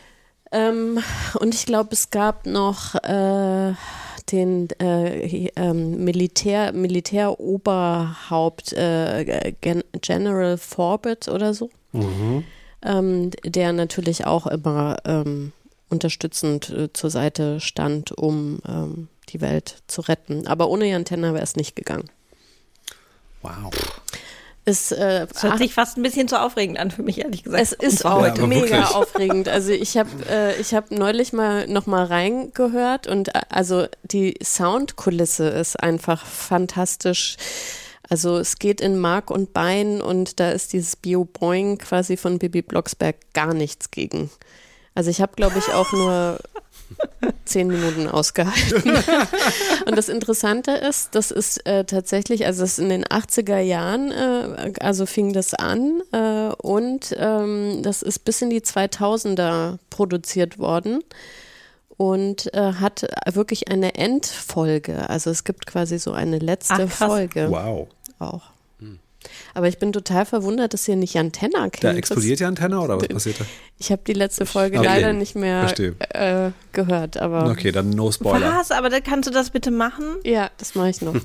Ähm, und ich glaube, es gab noch äh, den äh, ähm, Militär, Militäroberhaupt äh, Gen- General Forbett oder so. Mhm. Ähm, der natürlich auch immer ähm, unterstützend äh, zur Seite stand, um ähm, die Welt zu retten. Aber ohne Jan Tenner wäre es nicht gegangen. Wow. ist, äh, das hört sich fast ein bisschen zu aufregend an für mich, ehrlich gesagt. Es ist um auch ja, mega wirklich. aufregend. Also ich habe äh, ich hab neulich mal noch mal reingehört und äh, also die Soundkulisse ist einfach fantastisch. Also es geht in Mark und Bein und da ist dieses Bio-Boing quasi von Bibi Blocksberg gar nichts gegen. Also ich habe, glaube ich, auch nur zehn Minuten ausgehalten. Und das Interessante ist, das ist äh, tatsächlich, also es ist in den achtziger Jahren, äh, also fing das an äh, und ähm, das ist bis in die zweitausender produziert worden und äh, hat wirklich eine Endfolge. Also es gibt quasi so eine letzte Ach, krass. Äh, Folge Wow. auch. Aber ich bin total verwundert, dass ihr nicht Antenna kennt. Da explodiert die Antenne oder was passiert da? Ich habe die letzte Folge Okay. leider nicht mehr Verstehe. äh, gehört, aber Okay, dann no Spoiler. Was? Aber da kannst du das bitte machen? ja, das mache ich noch.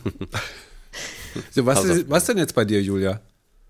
So, was, Also- ist, was denn jetzt bei dir, Julia?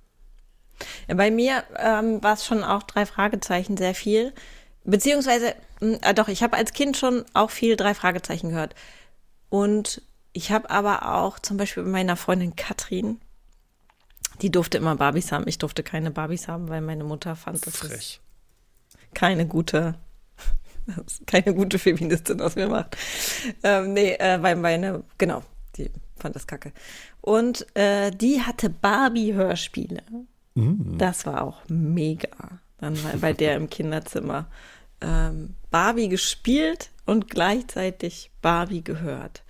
Ja, bei mir ähm, war es schon auch drei Fragezeichen sehr viel. Beziehungsweise, mh, äh, doch, ich habe als Kind schon auch viel drei Fragezeichen gehört. Und ich habe aber auch zum Beispiel bei meiner Freundin Katrin, die durfte immer Barbies haben. Ich durfte keine Barbies haben, weil meine Mutter fand, das ist Frech. keine gute, das ist keine gute Feministin aus mir macht. Ähm, nee, äh, weil meine, genau, die fand das kacke. Und äh, die hatte Barbie-Hörspiele. Das war auch mega. Dann war bei der im Kinderzimmer ähm, Barbie gespielt und gleichzeitig Barbie gehört.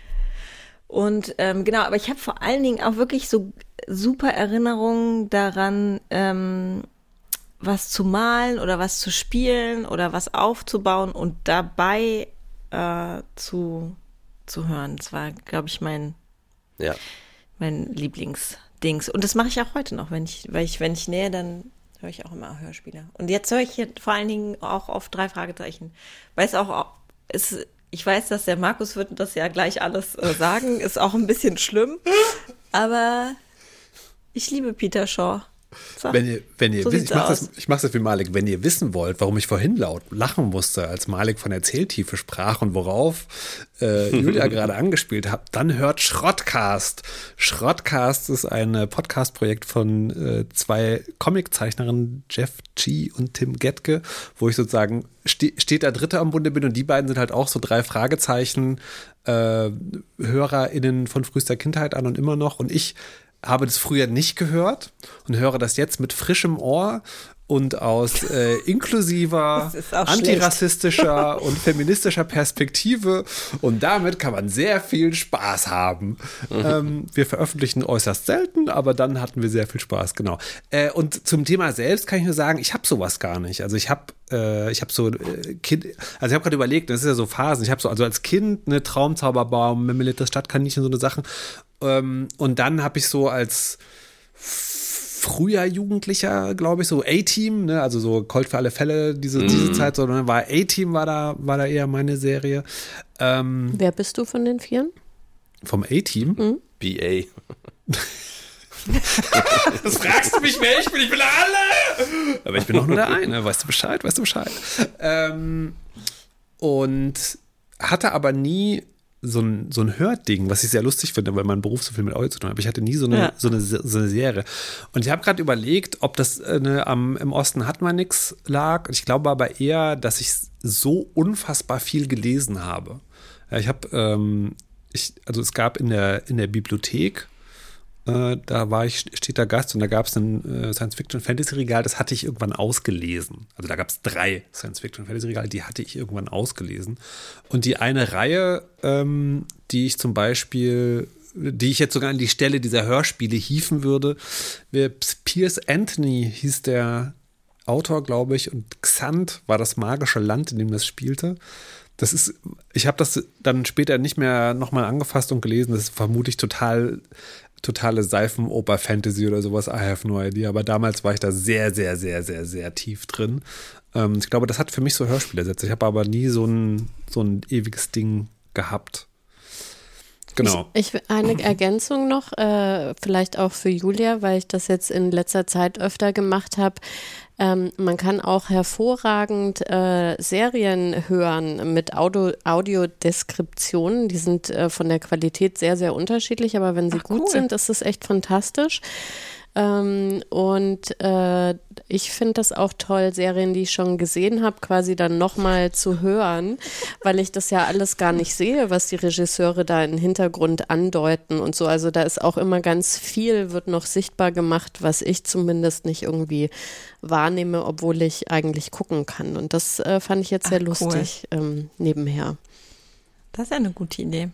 Und ähm, genau, aber ich habe vor allen Dingen auch wirklich so super Erinnerungen daran, ähm, was zu malen oder was zu spielen oder was aufzubauen und dabei äh, zu, zu hören. Das war, glaube ich, mein, Ja. mein Lieblingsdings. Und das mache ich auch heute noch, wenn ich, weil ich, wenn ich nähe, dann höre ich auch immer Hörspiele. Und jetzt höre ich hier vor allen Dingen auch auf drei Fragezeichen. Weil es auch, es, ich weiß, dass der Markus wird das ja gleich alles äh, sagen, ist auch ein bisschen schlimm, aber ich liebe Peter Shaw. So, Wenn ihr, wenn ihr so wisst, ich sieht's mache aus. das, ich mach das wie Malik, wenn ihr wissen wollt, warum ich vorhin laut lachen musste, als Malik von Erzähltiefe sprach und worauf äh, Julia gerade angespielt hat, dann hört Schrottcast. Schrottcast ist ein Podcast-Projekt von äh, zwei Comiczeichnerinnen, Jeff G. und Tim Gettke, wo ich sozusagen ste steht der Dritte am Bunde bin und die beiden sind halt auch so drei Fragezeichen äh, HörerInnen von frühester Kindheit an und immer noch und ich habe das früher nicht gehört und höre das jetzt mit frischem Ohr und aus äh, inklusiver, Das ist auch antirassistischer und feministischer Perspektive und damit kann man sehr viel Spaß haben. Mhm. Ähm, wir veröffentlichen äußerst selten, aber dann hatten wir sehr viel Spaß, genau. Äh, und zum Thema selbst kann ich nur sagen, ich habe sowas gar nicht. Also ich habe äh, ich habe so äh, Kind, also ich habe gerade überlegt, das ist ja so Phasen, ich habe so, also als Kind eine Traumzauberbaum, Mimmelitz, Stadtkaninchen, so eine Sachen. Ähm, und dann habe ich so als früher Jugendlicher, glaube ich, so A-Team, ne, also so Colt für alle Fälle, diese, mm. diese Zeit, so, ne, war A-Team war da, war da eher meine Serie. Ähm, Wer bist du von den Vieren? vom A-Team? Mhm. B A. Das fragst du mich, wer ich bin, ich bin alle! Aber ich bin doch nur der eine, weißt du Bescheid, weißt du Bescheid. Ähm, und hatte aber nie so ein, so ein Hörding, was ich sehr lustig finde, weil mein Beruf so viel mit Audio zu tun hat. Aber ich hatte nie so eine, Ja. so eine, so eine Serie. Und ich habe gerade überlegt, ob das äh, ne, am, im Osten hat man nix lag. Und ich glaube aber eher, dass ich so unfassbar viel gelesen habe. Ja, ich habe, ähm, ich, also es gab in der, in der Bibliothek, äh, da war ich steter Gast und da gab es ein äh, Science-Fiction-Fantasy-Regal, das hatte ich irgendwann ausgelesen. Also da gab es drei Science-Fiction-Fantasy-Regale, die hatte ich irgendwann ausgelesen. Und die eine Reihe, ähm, die ich zum Beispiel, die ich jetzt sogar an die Stelle dieser Hörspiele hieven würde, Piers Anthony hieß der Autor, glaube ich, und Xanth war das magische Land, in dem das spielte. Das ist, ich habe das dann später nicht mehr nochmal angefasst und gelesen. Das ist vermutlich total, totale Seifenoper-Fantasy oder sowas. I have no idea. Aber damals war ich da sehr, sehr, sehr, sehr, sehr tief drin. Ähm, ich glaube, das hat für mich so Hörspiele ersetzt. Ich habe aber nie so ein, so ein ewiges Ding gehabt. Genau. Ich, ich eine Ergänzung noch, äh, vielleicht auch für Julia, weil ich das jetzt in letzter Zeit öfter gemacht habe. Ähm, man kann auch hervorragend äh, Serien hören mit Audio, Audiodeskriptionen. Die sind äh, von der Qualität sehr, sehr unterschiedlich, aber wenn sie Ach, gut cool. sind, ist es echt fantastisch. Ähm, und äh, ich finde das auch toll, Serien, die ich schon gesehen habe, quasi dann nochmal zu hören, weil ich das ja alles gar nicht sehe, was die Regisseure da im Hintergrund andeuten und so. Also da ist auch immer ganz viel, wird noch sichtbar gemacht, was ich zumindest nicht irgendwie wahrnehme, obwohl ich eigentlich gucken kann. Und das äh, fand ich jetzt sehr Ach, lustig cool. ähm, nebenher. Das ist ja eine gute Idee.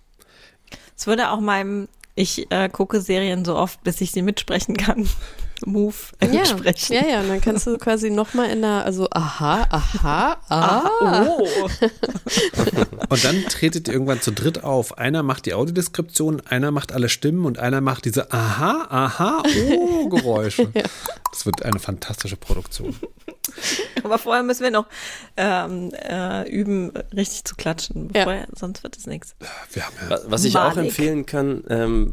Es würde auch meinem, ich äh, gucke Serien so oft, bis ich sie mitsprechen kann, Move entsprechen. Ja, ja, ja, und dann kannst du quasi nochmal in der, also aha, aha, ah. ah oh. Und dann tretet ihr irgendwann zu dritt auf. Einer macht die Audiodeskription, einer macht alle Stimmen und einer macht diese aha, aha, oh Geräusche. Ja. Das wird eine fantastische Produktion. Aber vorher müssen wir noch ähm, äh, üben, richtig zu klatschen. Bevor, ja. Sonst wird es nichts. Wir haben ja Was ich Malig. auch empfehlen kann, ähm,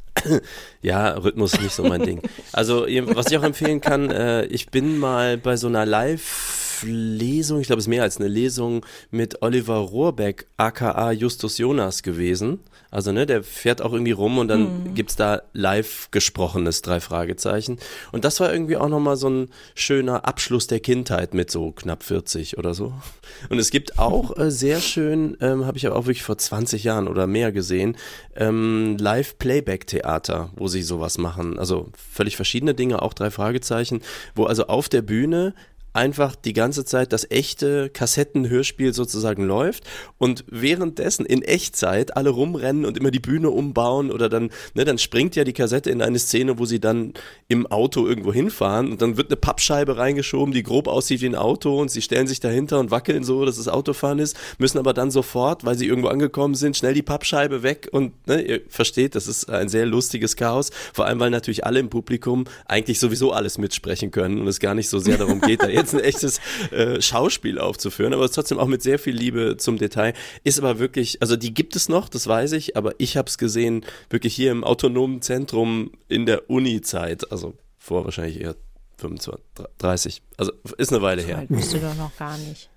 ja, Rhythmus ist nicht so mein Ding. Also, was ich auch empfehlen kann, äh, ich bin mal bei so einer Live-Lesung, ich glaube, es ist mehr als eine Lesung, mit Oliver Rohrbeck, aka Justus Jonas gewesen. Also, ne, der fährt auch irgendwie rum und dann mhm. gibt's da live gesprochenes drei Fragezeichen. Und das war irgendwie auch nochmal so ein schöner Abschluss der Kindheit mit so knapp vierzig oder so. Und es gibt auch äh, sehr schön, ähm, habe ich aber auch wirklich vor zwanzig Jahren oder mehr gesehen, ähm, Live-Playback-Theater, wo sie sowas machen. Also völlig verschiedene Dinge, auch drei Fragezeichen, wo also auf der Bühne einfach die ganze Zeit das echte Kassettenhörspiel sozusagen läuft und währenddessen in Echtzeit alle rumrennen und immer die Bühne umbauen oder dann, ne, dann springt ja die Kassette in eine Szene, wo sie dann im Auto irgendwo hinfahren und dann wird eine Pappscheibe reingeschoben, die grob aussieht wie ein Auto und sie stellen sich dahinter und wackeln so, dass es Autofahren ist, müssen aber dann sofort, weil sie irgendwo angekommen sind, schnell die Pappscheibe weg und ne, ihr versteht, das ist ein sehr lustiges Chaos, vor allem weil natürlich alle im Publikum eigentlich sowieso alles mitsprechen können und es gar nicht so sehr darum geht, da jetzt ein echtes äh, Schauspiel aufzuführen, aber es trotzdem auch mit sehr viel Liebe zum Detail. Ist aber wirklich, also die gibt es noch, das weiß ich, aber ich habe es gesehen, wirklich hier im autonomen Zentrum in der Uni-Zeit, also vor wahrscheinlich eher fünfundzwanzig, dreißig, also ist eine Weile her. So bist du doch noch gar nicht.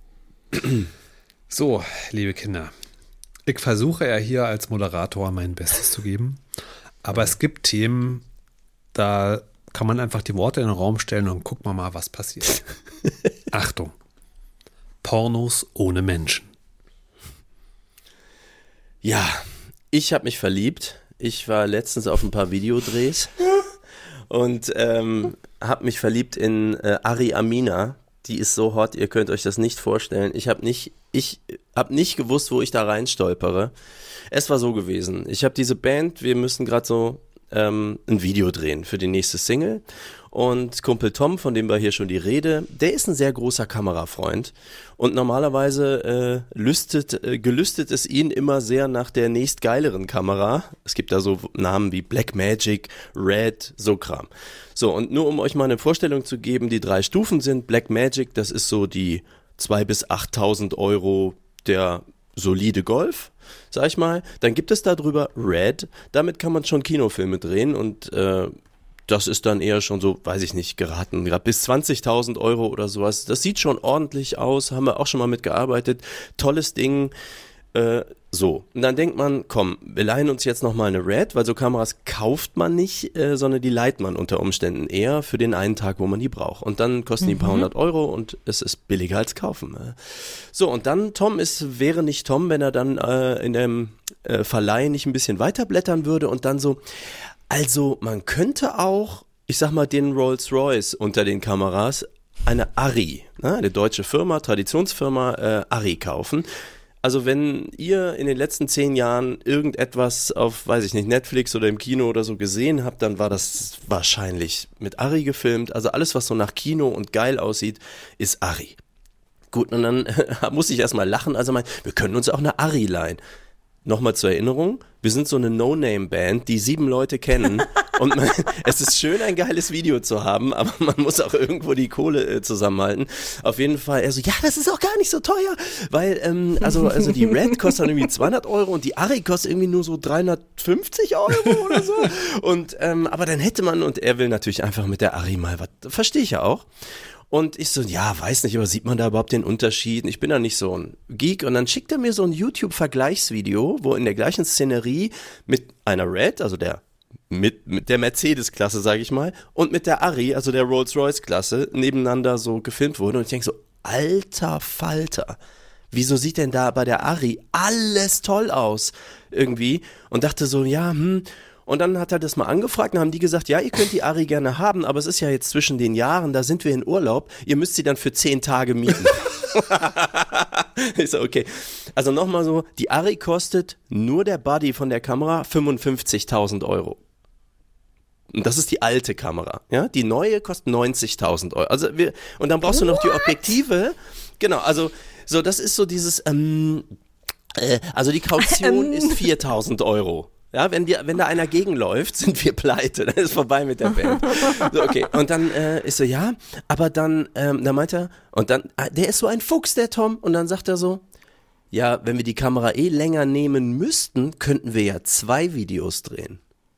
So, liebe Kinder, ich versuche ja hier als Moderator mein Bestes zu geben, aber es gibt Themen, da kann man einfach die Worte in den Raum stellen und gucken wir mal, was passiert. Achtung. Pornos ohne Menschen. Ja, ich habe mich verliebt. Ich war letztens auf ein paar Videodrehs und ähm, habe mich verliebt in äh, Ari Amina. Die ist so hot, ihr könnt euch das nicht vorstellen. Ich habe nicht, ich habe nicht gewusst, wo ich da rein stolpere. Es war so gewesen. Ich habe diese Band, wir müssen gerade so ein Video drehen für die nächste Single und Kumpel Tom, von dem war hier schon die Rede, der ist ein sehr großer Kamerafreund und normalerweise äh, lüstet, äh, gelüstet es ihn immer sehr nach der nächstgeileren Kamera. Es gibt da so Namen wie Blackmagic, Red, so Kram. So, und nur um euch mal eine Vorstellung zu geben, die drei Stufen sind, Blackmagic, das ist so die zweitausend bis achttausend Euro der solide Golf, sag ich mal. Dann gibt es da drüber Red, damit kann man schon Kinofilme drehen und äh, das ist dann eher schon so, weiß ich nicht, geraten, gerade bis zwanzigtausend Euro oder sowas. Das sieht schon ordentlich aus, haben wir auch schon mal mitgearbeitet. Tolles Ding. Äh, so, und dann denkt man, komm, wir leihen uns jetzt nochmal eine Red, weil so Kameras kauft man nicht, äh, sondern die leiht man unter Umständen eher für den einen Tag, wo man die braucht. Und dann kosten die ein paar hundert Euro und es ist billiger als kaufen. Äh. So, und dann, Tom ist, wäre nicht Tom, wenn er dann äh, in dem äh, Verleih nicht ein bisschen weiter blättern würde und dann so, also man könnte auch, ich sag mal, den Rolls-Royce unter den Kameras, eine Arri, ne, eine deutsche Firma, Traditionsfirma, äh, Arri kaufen. Also wenn ihr in den letzten zehn Jahren irgendetwas auf, weiß ich nicht, Netflix oder im Kino oder so gesehen habt, dann war das wahrscheinlich mit Arri gefilmt. Also alles, was so nach Kino und geil aussieht, ist Arri. Gut, und dann muss ich erstmal lachen. Also mein, wir können uns auch eine Arri leihen. Nochmal zur Erinnerung, wir sind so eine No-Name-Band, die sieben Leute kennen und man, es ist schön, ein geiles Video zu haben, aber man muss auch irgendwo die Kohle äh, zusammenhalten. Auf jeden Fall, er so, ja, das ist auch gar nicht so teuer, weil, ähm, also, also die Red kostet dann irgendwie zweihundert Euro und die Arri kostet irgendwie nur so dreihundertfünfzig Euro oder so und, ähm, aber dann hätte man, und er will natürlich einfach mit der Arri mal was, verstehe ich ja auch. Und ich so, ja, weiß nicht, aber sieht man da überhaupt den Unterschied? Ich bin da nicht so ein Geek. Und dann schickt er mir so ein YouTube-Vergleichsvideo, wo in der gleichen Szenerie mit einer Red, also der mit, mit der Mercedes-Klasse, sage ich mal, und mit der Arri, also der Rolls-Royce-Klasse, nebeneinander so gefilmt wurde. Und ich denke so, alter Falter, wieso sieht denn da bei der Arri alles toll aus irgendwie? Und dachte so, ja, hm. Und dann hat er das mal angefragt und haben die gesagt, ja, ihr könnt die Arri gerne haben, aber es ist ja jetzt zwischen den Jahren, da sind wir in Urlaub, ihr müsst sie dann für zehn Tage mieten. Ich so, okay. Also nochmal so, die Arri kostet nur der Body von der Kamera fünfundfünfzigtausend Euro. Und das ist die alte Kamera, ja. Die neue kostet neunzigtausend Euro. Also wir, und dann brauchst What? du noch die Objektive. Genau, also so, das ist so dieses, ähm, äh, also die Kaution ist viertausend Euro. Ja, wenn wir, wenn da einer gegenläuft, sind wir pleite, dann ist vorbei mit der Band. So, okay, und dann äh, ist so, ja, aber dann, ähm, dann meint er, und dann, der ist so ein Fuchs, der Tom, und dann sagt er so, ja, wenn wir die Kamera eh länger nehmen müssten, könnten wir ja zwei Videos drehen.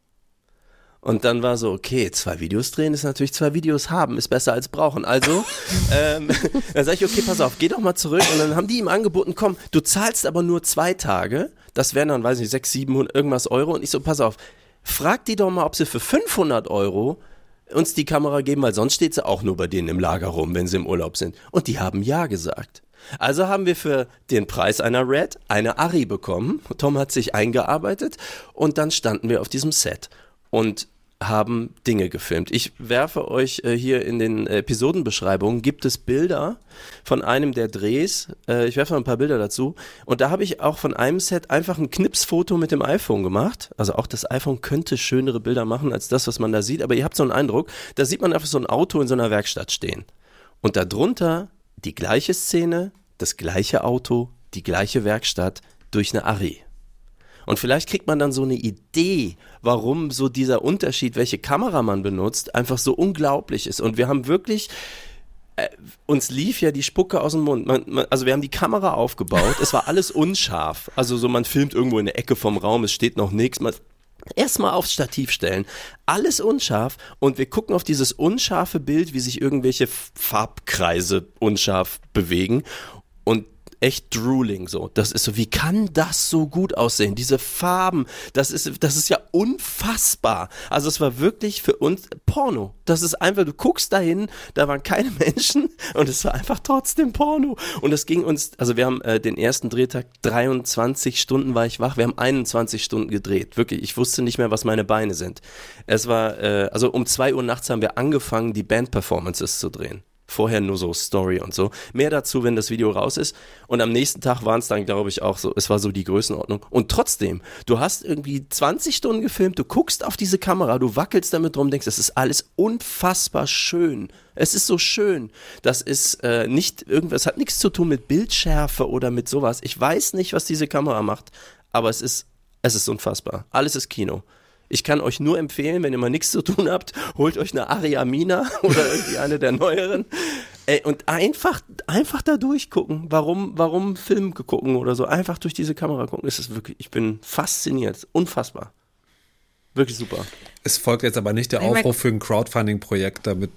Und dann war so, okay, zwei Videos drehen ist natürlich zwei Videos haben, ist besser als brauchen. Also, ähm, dann sage ich, okay, pass auf, geh doch mal zurück. Und dann haben die ihm angeboten, komm, du zahlst aber nur zwei Tage. Das wären dann, weiß ich nicht, sechs, siebenhundert irgendwas Euro. Und ich so, pass auf, frag die doch mal, ob sie für fünfhundert Euro uns die Kamera geben, weil sonst steht sie auch nur bei denen im Lager rum, wenn sie im Urlaub sind. Und die haben ja gesagt. Also haben wir für den Preis einer Red eine Arri bekommen. Tom hat sich eingearbeitet und dann standen wir auf diesem Set und haben Dinge gefilmt. Ich werfe euch äh, hier in den Episodenbeschreibungen, gibt es Bilder von einem der Drehs, äh, ich werfe noch ein paar Bilder dazu, und da habe ich auch von einem Set einfach ein Knipsfoto mit dem iPhone gemacht, also auch das iPhone könnte schönere Bilder machen als das, was man da sieht, aber ihr habt so einen Eindruck, da sieht man einfach so ein Auto in so einer Werkstatt stehen und darunter die gleiche Szene, das gleiche Auto, die gleiche Werkstatt durch eine Arri. Und vielleicht kriegt man dann so eine Idee, warum so dieser Unterschied, welche Kamera man benutzt, einfach so unglaublich ist. Und wir haben wirklich, äh, uns lief ja die Spucke aus dem Mund. Man, man, also wir haben die Kamera aufgebaut, es war alles unscharf. Also so man filmt irgendwo in der Ecke vom Raum, es steht noch nichts. Man erstmal aufs Stativ stellen, alles unscharf und wir gucken auf dieses unscharfe Bild, wie sich irgendwelche Farbkreise unscharf bewegen und echt drooling so. Das ist so, wie kann das so gut aussehen? Diese Farben, das ist, das ist ja unfassbar. Also es war wirklich für uns Porno. Das ist einfach, du guckst dahin, da waren keine Menschen und es war einfach trotzdem Porno. Und es ging uns, also wir haben äh, den ersten Drehtag, dreiundzwanzig Stunden war ich wach, wir haben einundzwanzig Stunden gedreht. Wirklich, ich wusste nicht mehr, was meine Beine sind. Es war, äh, also um zwei Uhr nachts haben wir angefangen, die Band-Performances zu drehen. Vorher nur so Story und so. Mehr dazu, wenn das Video raus ist. Und am nächsten Tag waren es dann, glaube ich, auch so, es war so die Größenordnung. Und trotzdem, du hast irgendwie zwanzig Stunden gefilmt, du guckst auf diese Kamera, du wackelst damit rum, denkst, das ist alles unfassbar schön. Es ist so schön. Das ist äh, nicht irgendwas, hat nichts zu tun mit Bildschärfe oder mit sowas. Ich weiß nicht, was diese Kamera macht, aber es ist, es ist unfassbar. Alles ist Kino. Ich kann euch nur empfehlen, wenn ihr mal nichts zu tun habt, holt euch eine Arri Amina oder irgendwie eine der neueren. Ey, und einfach, einfach da durchgucken. Warum, warum Film gucken oder so? Einfach durch diese Kamera gucken. Es ist wirklich, ich bin fasziniert. Unfassbar. Wirklich super. Es folgt jetzt aber nicht der Aufruf für ein Crowdfunding-Projekt damit.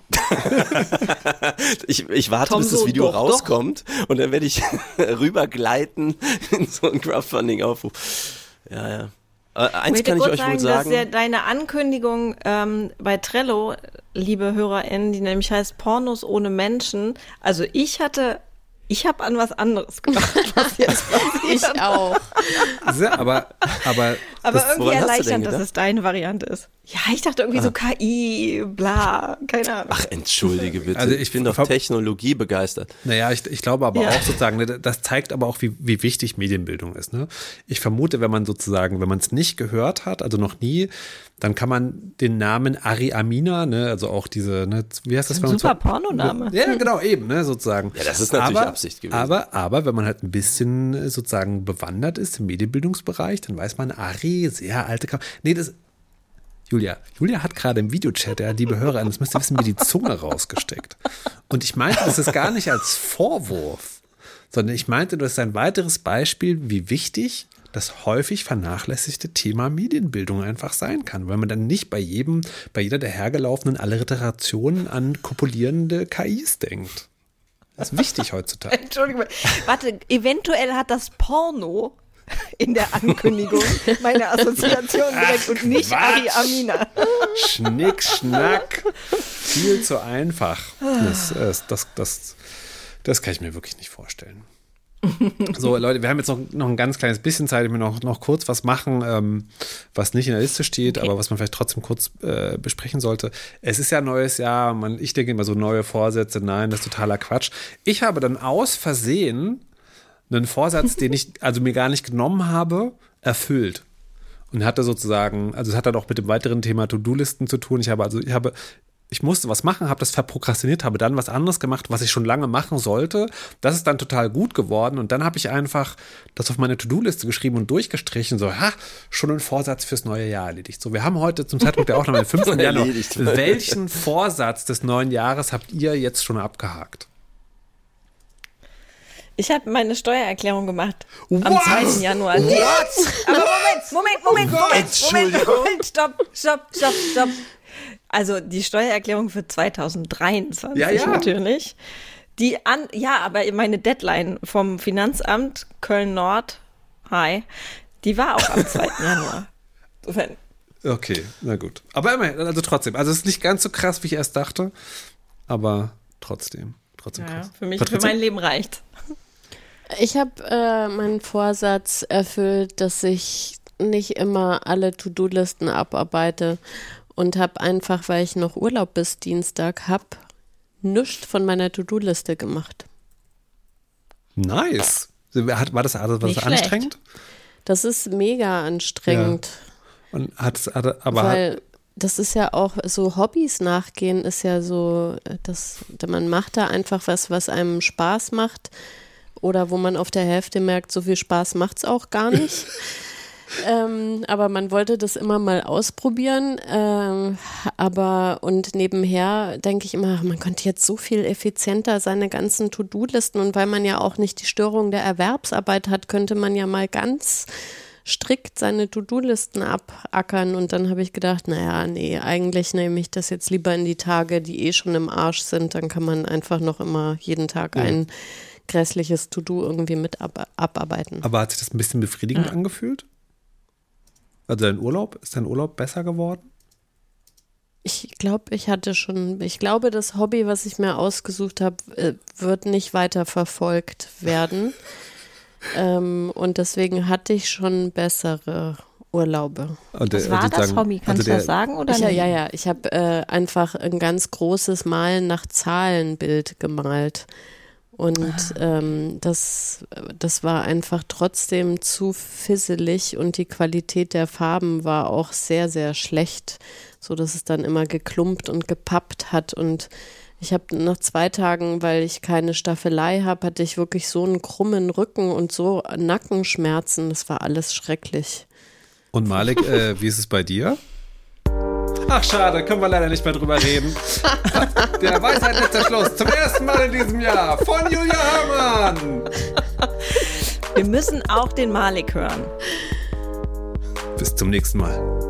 ich, ich warte, Tom, bis das Video so, doch, rauskommt doch. Und dann werde ich rübergleiten in so einen Crowdfunding-Aufruf. Ja, ja. Äh, eins kann ich euch sagen, wohl sagen. Dass ja deine Ankündigung ähm, bei Trello, liebe HörerInnen, die nämlich heißt Pornos ohne Menschen. Also ich hatte, ich habe an was anderes gedacht, was jetzt Ich auch. Ja, aber, aber, aber das, irgendwie erleichternd, dass es deine Variante ist. Ja, ich dachte irgendwie ah. so K I, bla, keine Ahnung. Ach, entschuldige bitte. Also ich, ich bin doch Technologie begeistert. Naja, ich, ich glaube aber ja. auch sozusagen, das zeigt aber auch, wie, wie wichtig Medienbildung ist. Ne? Ich vermute, wenn man sozusagen, wenn man es nicht gehört hat, also noch nie, dann kann man den Namen Arri Amina, ne, also auch diese, ne, wie heißt das? Ein super Pornoname. Ja, genau, eben, ne, sozusagen. Ja, das ist natürlich aber, Absicht gewesen. Aber, aber wenn man halt ein bisschen sozusagen bewandert ist im Medienbildungsbereich, dann weiß man, Arri, sehr alte Kamera. Nee, das Julia, Julia hat gerade im Videochat, ja, liebe Hörer, das müsst ihr wissen, mir die Zunge rausgesteckt. Und ich meinte, das ist gar nicht als Vorwurf, sondern ich meinte, das ist ein weiteres Beispiel, wie wichtig das häufig vernachlässigte Thema Medienbildung einfach sein kann, weil man dann nicht bei jedem, bei jeder der hergelaufenen Alliterationen an kopulierende K Is denkt. Das ist wichtig heutzutage. Entschuldigung, warte, eventuell hat das Porno in der Ankündigung. Meine Assoziation direkt und nicht Ari Amina. Schnick, schnack. Viel zu einfach. Das, das, das, das, das kann ich mir wirklich nicht vorstellen. So, Leute, wir haben jetzt noch, noch ein ganz kleines bisschen Zeit, ich will noch, noch kurz was machen, ähm, was nicht in der Liste steht, okay. aber was man vielleicht trotzdem kurz äh, besprechen sollte. Es ist ja ein neues Jahr, man, ich denke immer so neue Vorsätze, nein, das ist totaler Quatsch. Ich habe dann aus Versehen einen Vorsatz, den ich also mir gar nicht genommen habe, erfüllt. Und hatte sozusagen, also es hat dann auch mit dem weiteren Thema To-Do-Listen zu tun. Ich habe also, ich habe Ich musste was machen, habe das verprokrastiniert, habe dann was anderes gemacht, was ich schon lange machen sollte. Das ist dann total gut geworden und dann habe ich einfach das auf meine To-Do-Liste geschrieben und durchgestrichen. So, ha, schon ein Vorsatz fürs neue Jahr erledigt. So, wir haben heute zum Zeitpunkt der Aufnahme, den fünften Januar. Welchen Vorsatz des neuen Jahres habt ihr jetzt schon abgehakt? Ich habe meine Steuererklärung gemacht What? am zweiten Januar. What? Aber Moment, Moment, Moment, Oh Moment, Gott, Moment, Moment, stopp, stopp, stopp, stopp. Also die Steuererklärung für zweitausenddreiundzwanzig ja, ja. natürlich. Die an, ja, aber meine Deadline vom Finanzamt Köln-Nord, hi, die war auch am zweiten Januar. Insofern. Okay, na gut. Aber immerhin, also trotzdem. Also es ist nicht ganz so krass, wie ich erst dachte, aber trotzdem. Trotzdem Ja, krass. für mich, Patricia? für mein Leben reicht. Ich habe äh, meinen Vorsatz erfüllt, dass ich nicht immer alle To-Do-Listen abarbeite und habe einfach, weil ich noch Urlaub bis Dienstag habe, nichts von meiner To-Do-Liste gemacht. Nice. War das, war das Nicht anstrengend? Das ist mega anstrengend. Ja. Und hat es, aber weil hat, das ist ja auch so, Hobbys nachgehen ist ja so, dass man macht da einfach was, was einem Spaß macht oder wo man auf der Hälfte merkt, so viel Spaß macht es auch gar nicht. ähm, aber man wollte das immer mal ausprobieren. Ähm, aber und nebenher denke ich immer, man könnte jetzt so viel effizienter seine ganzen To-Do-Listen und weil man ja auch nicht die Störung der Erwerbsarbeit hat, könnte man ja mal ganz strikt seine To-Do-Listen abackern und dann habe ich gedacht, naja, nee, eigentlich nehme ich das jetzt lieber in die Tage, die eh schon im Arsch sind, dann kann man einfach noch immer jeden Tag ja. ein grässliches To-Do irgendwie mit ab- abarbeiten. Aber hat sich das ein bisschen befriedigend ja. angefühlt? Also dein Urlaub, ist dein Urlaub besser geworden? Ich glaube, ich hatte schon, ich glaube, das Hobby, was ich mir ausgesucht habe, wird nicht weiter verfolgt werden. ähm, und deswegen hatte ich schon bessere Urlaube. Und der, was war das Hobby? Kannst also du das sagen? Oder ich, ja, ja, ja. Ich habe äh, einfach ein ganz großes Malen nach Zahlenbild gemalt. Und ähm, das, das war einfach trotzdem zu fisselig und die Qualität der Farben war auch sehr, sehr schlecht, so dass es dann immer geklumpt und gepappt hat. Und ich habe nach zwei Tagen, weil ich keine Staffelei habe, hatte ich wirklich so einen krummen Rücken und so Nackenschmerzen. Das war alles schrecklich. Und Malik, äh, wie ist es bei dir? Ach, schade, können wir leider nicht mehr drüber reden. Der Weisheit letzter Schluss. Zum ersten Mal in diesem Jahr von Julia Hamann. Wir müssen auch den Malik hören. Bis zum nächsten Mal.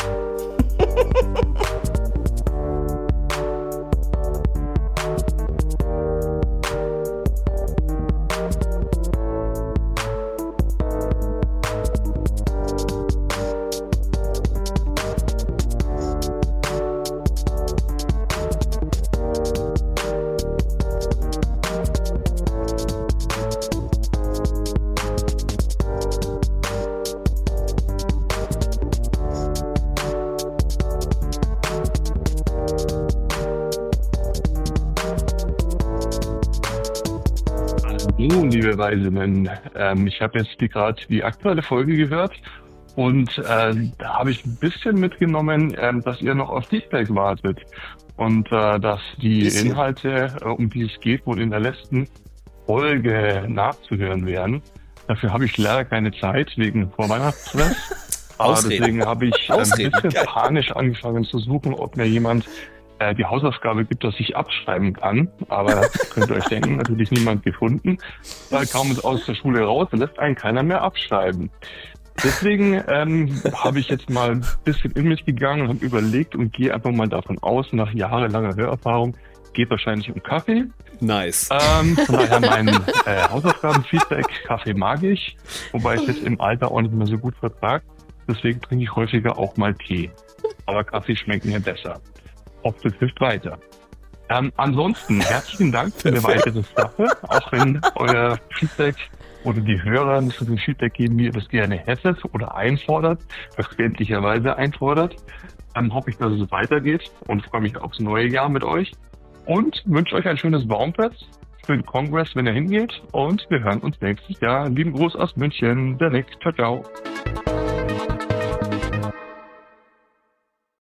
Liebe Weisinnen, ähm, ich habe jetzt gerade die, die aktuelle Folge gehört und äh, da habe ich ein bisschen mitgenommen, ähm, dass ihr noch auf Feedback wartet und äh, dass die bisschen. Inhalte, äh, um die es geht, wohl in der letzten Folge nachzuhören wären. Dafür habe ich leider keine Zeit wegen Vorweihnachtsstress. Aber deswegen habe ich ein bisschen Geil. panisch angefangen zu suchen, ob mir jemand die Hausaufgabe gibt, dass ich abschreiben kann, aber könnt ihr euch denken, natürlich niemand gefunden. Da kam es aus der Schule raus, da lässt einen keiner mehr abschreiben. Deswegen ähm, habe ich jetzt mal ein bisschen in mich gegangen und habe überlegt und gehe einfach mal davon aus, nach jahrelanger Hörerfahrung, geht wahrscheinlich um Kaffee. Nice. Ähm, von daher mein äh, Hausaufgaben-Feedback, Kaffee mag ich, wobei ich es im Alter auch nicht mehr so gut vertrage. Deswegen trinke ich häufiger auch mal Tee. Aber Kaffee schmeckt mir besser. Hoffe, es hilft weiter. Ähm, ansonsten herzlichen Dank für eine weitere Sache, auch wenn euer Feedback oder die Hörer nicht so viel Feedback geben, wie ihr das gerne hättet oder einfordert, verständlicherweise einfordert. Dann hoffe ich, dass es weitergeht und freue mich aufs neue Jahr mit euch und wünsche euch ein schönes Baumfest für den Kongress, wenn ihr hingeht, und wir hören uns nächstes Jahr. Lieben Gruß aus München, der Nick. Ciao, ciao.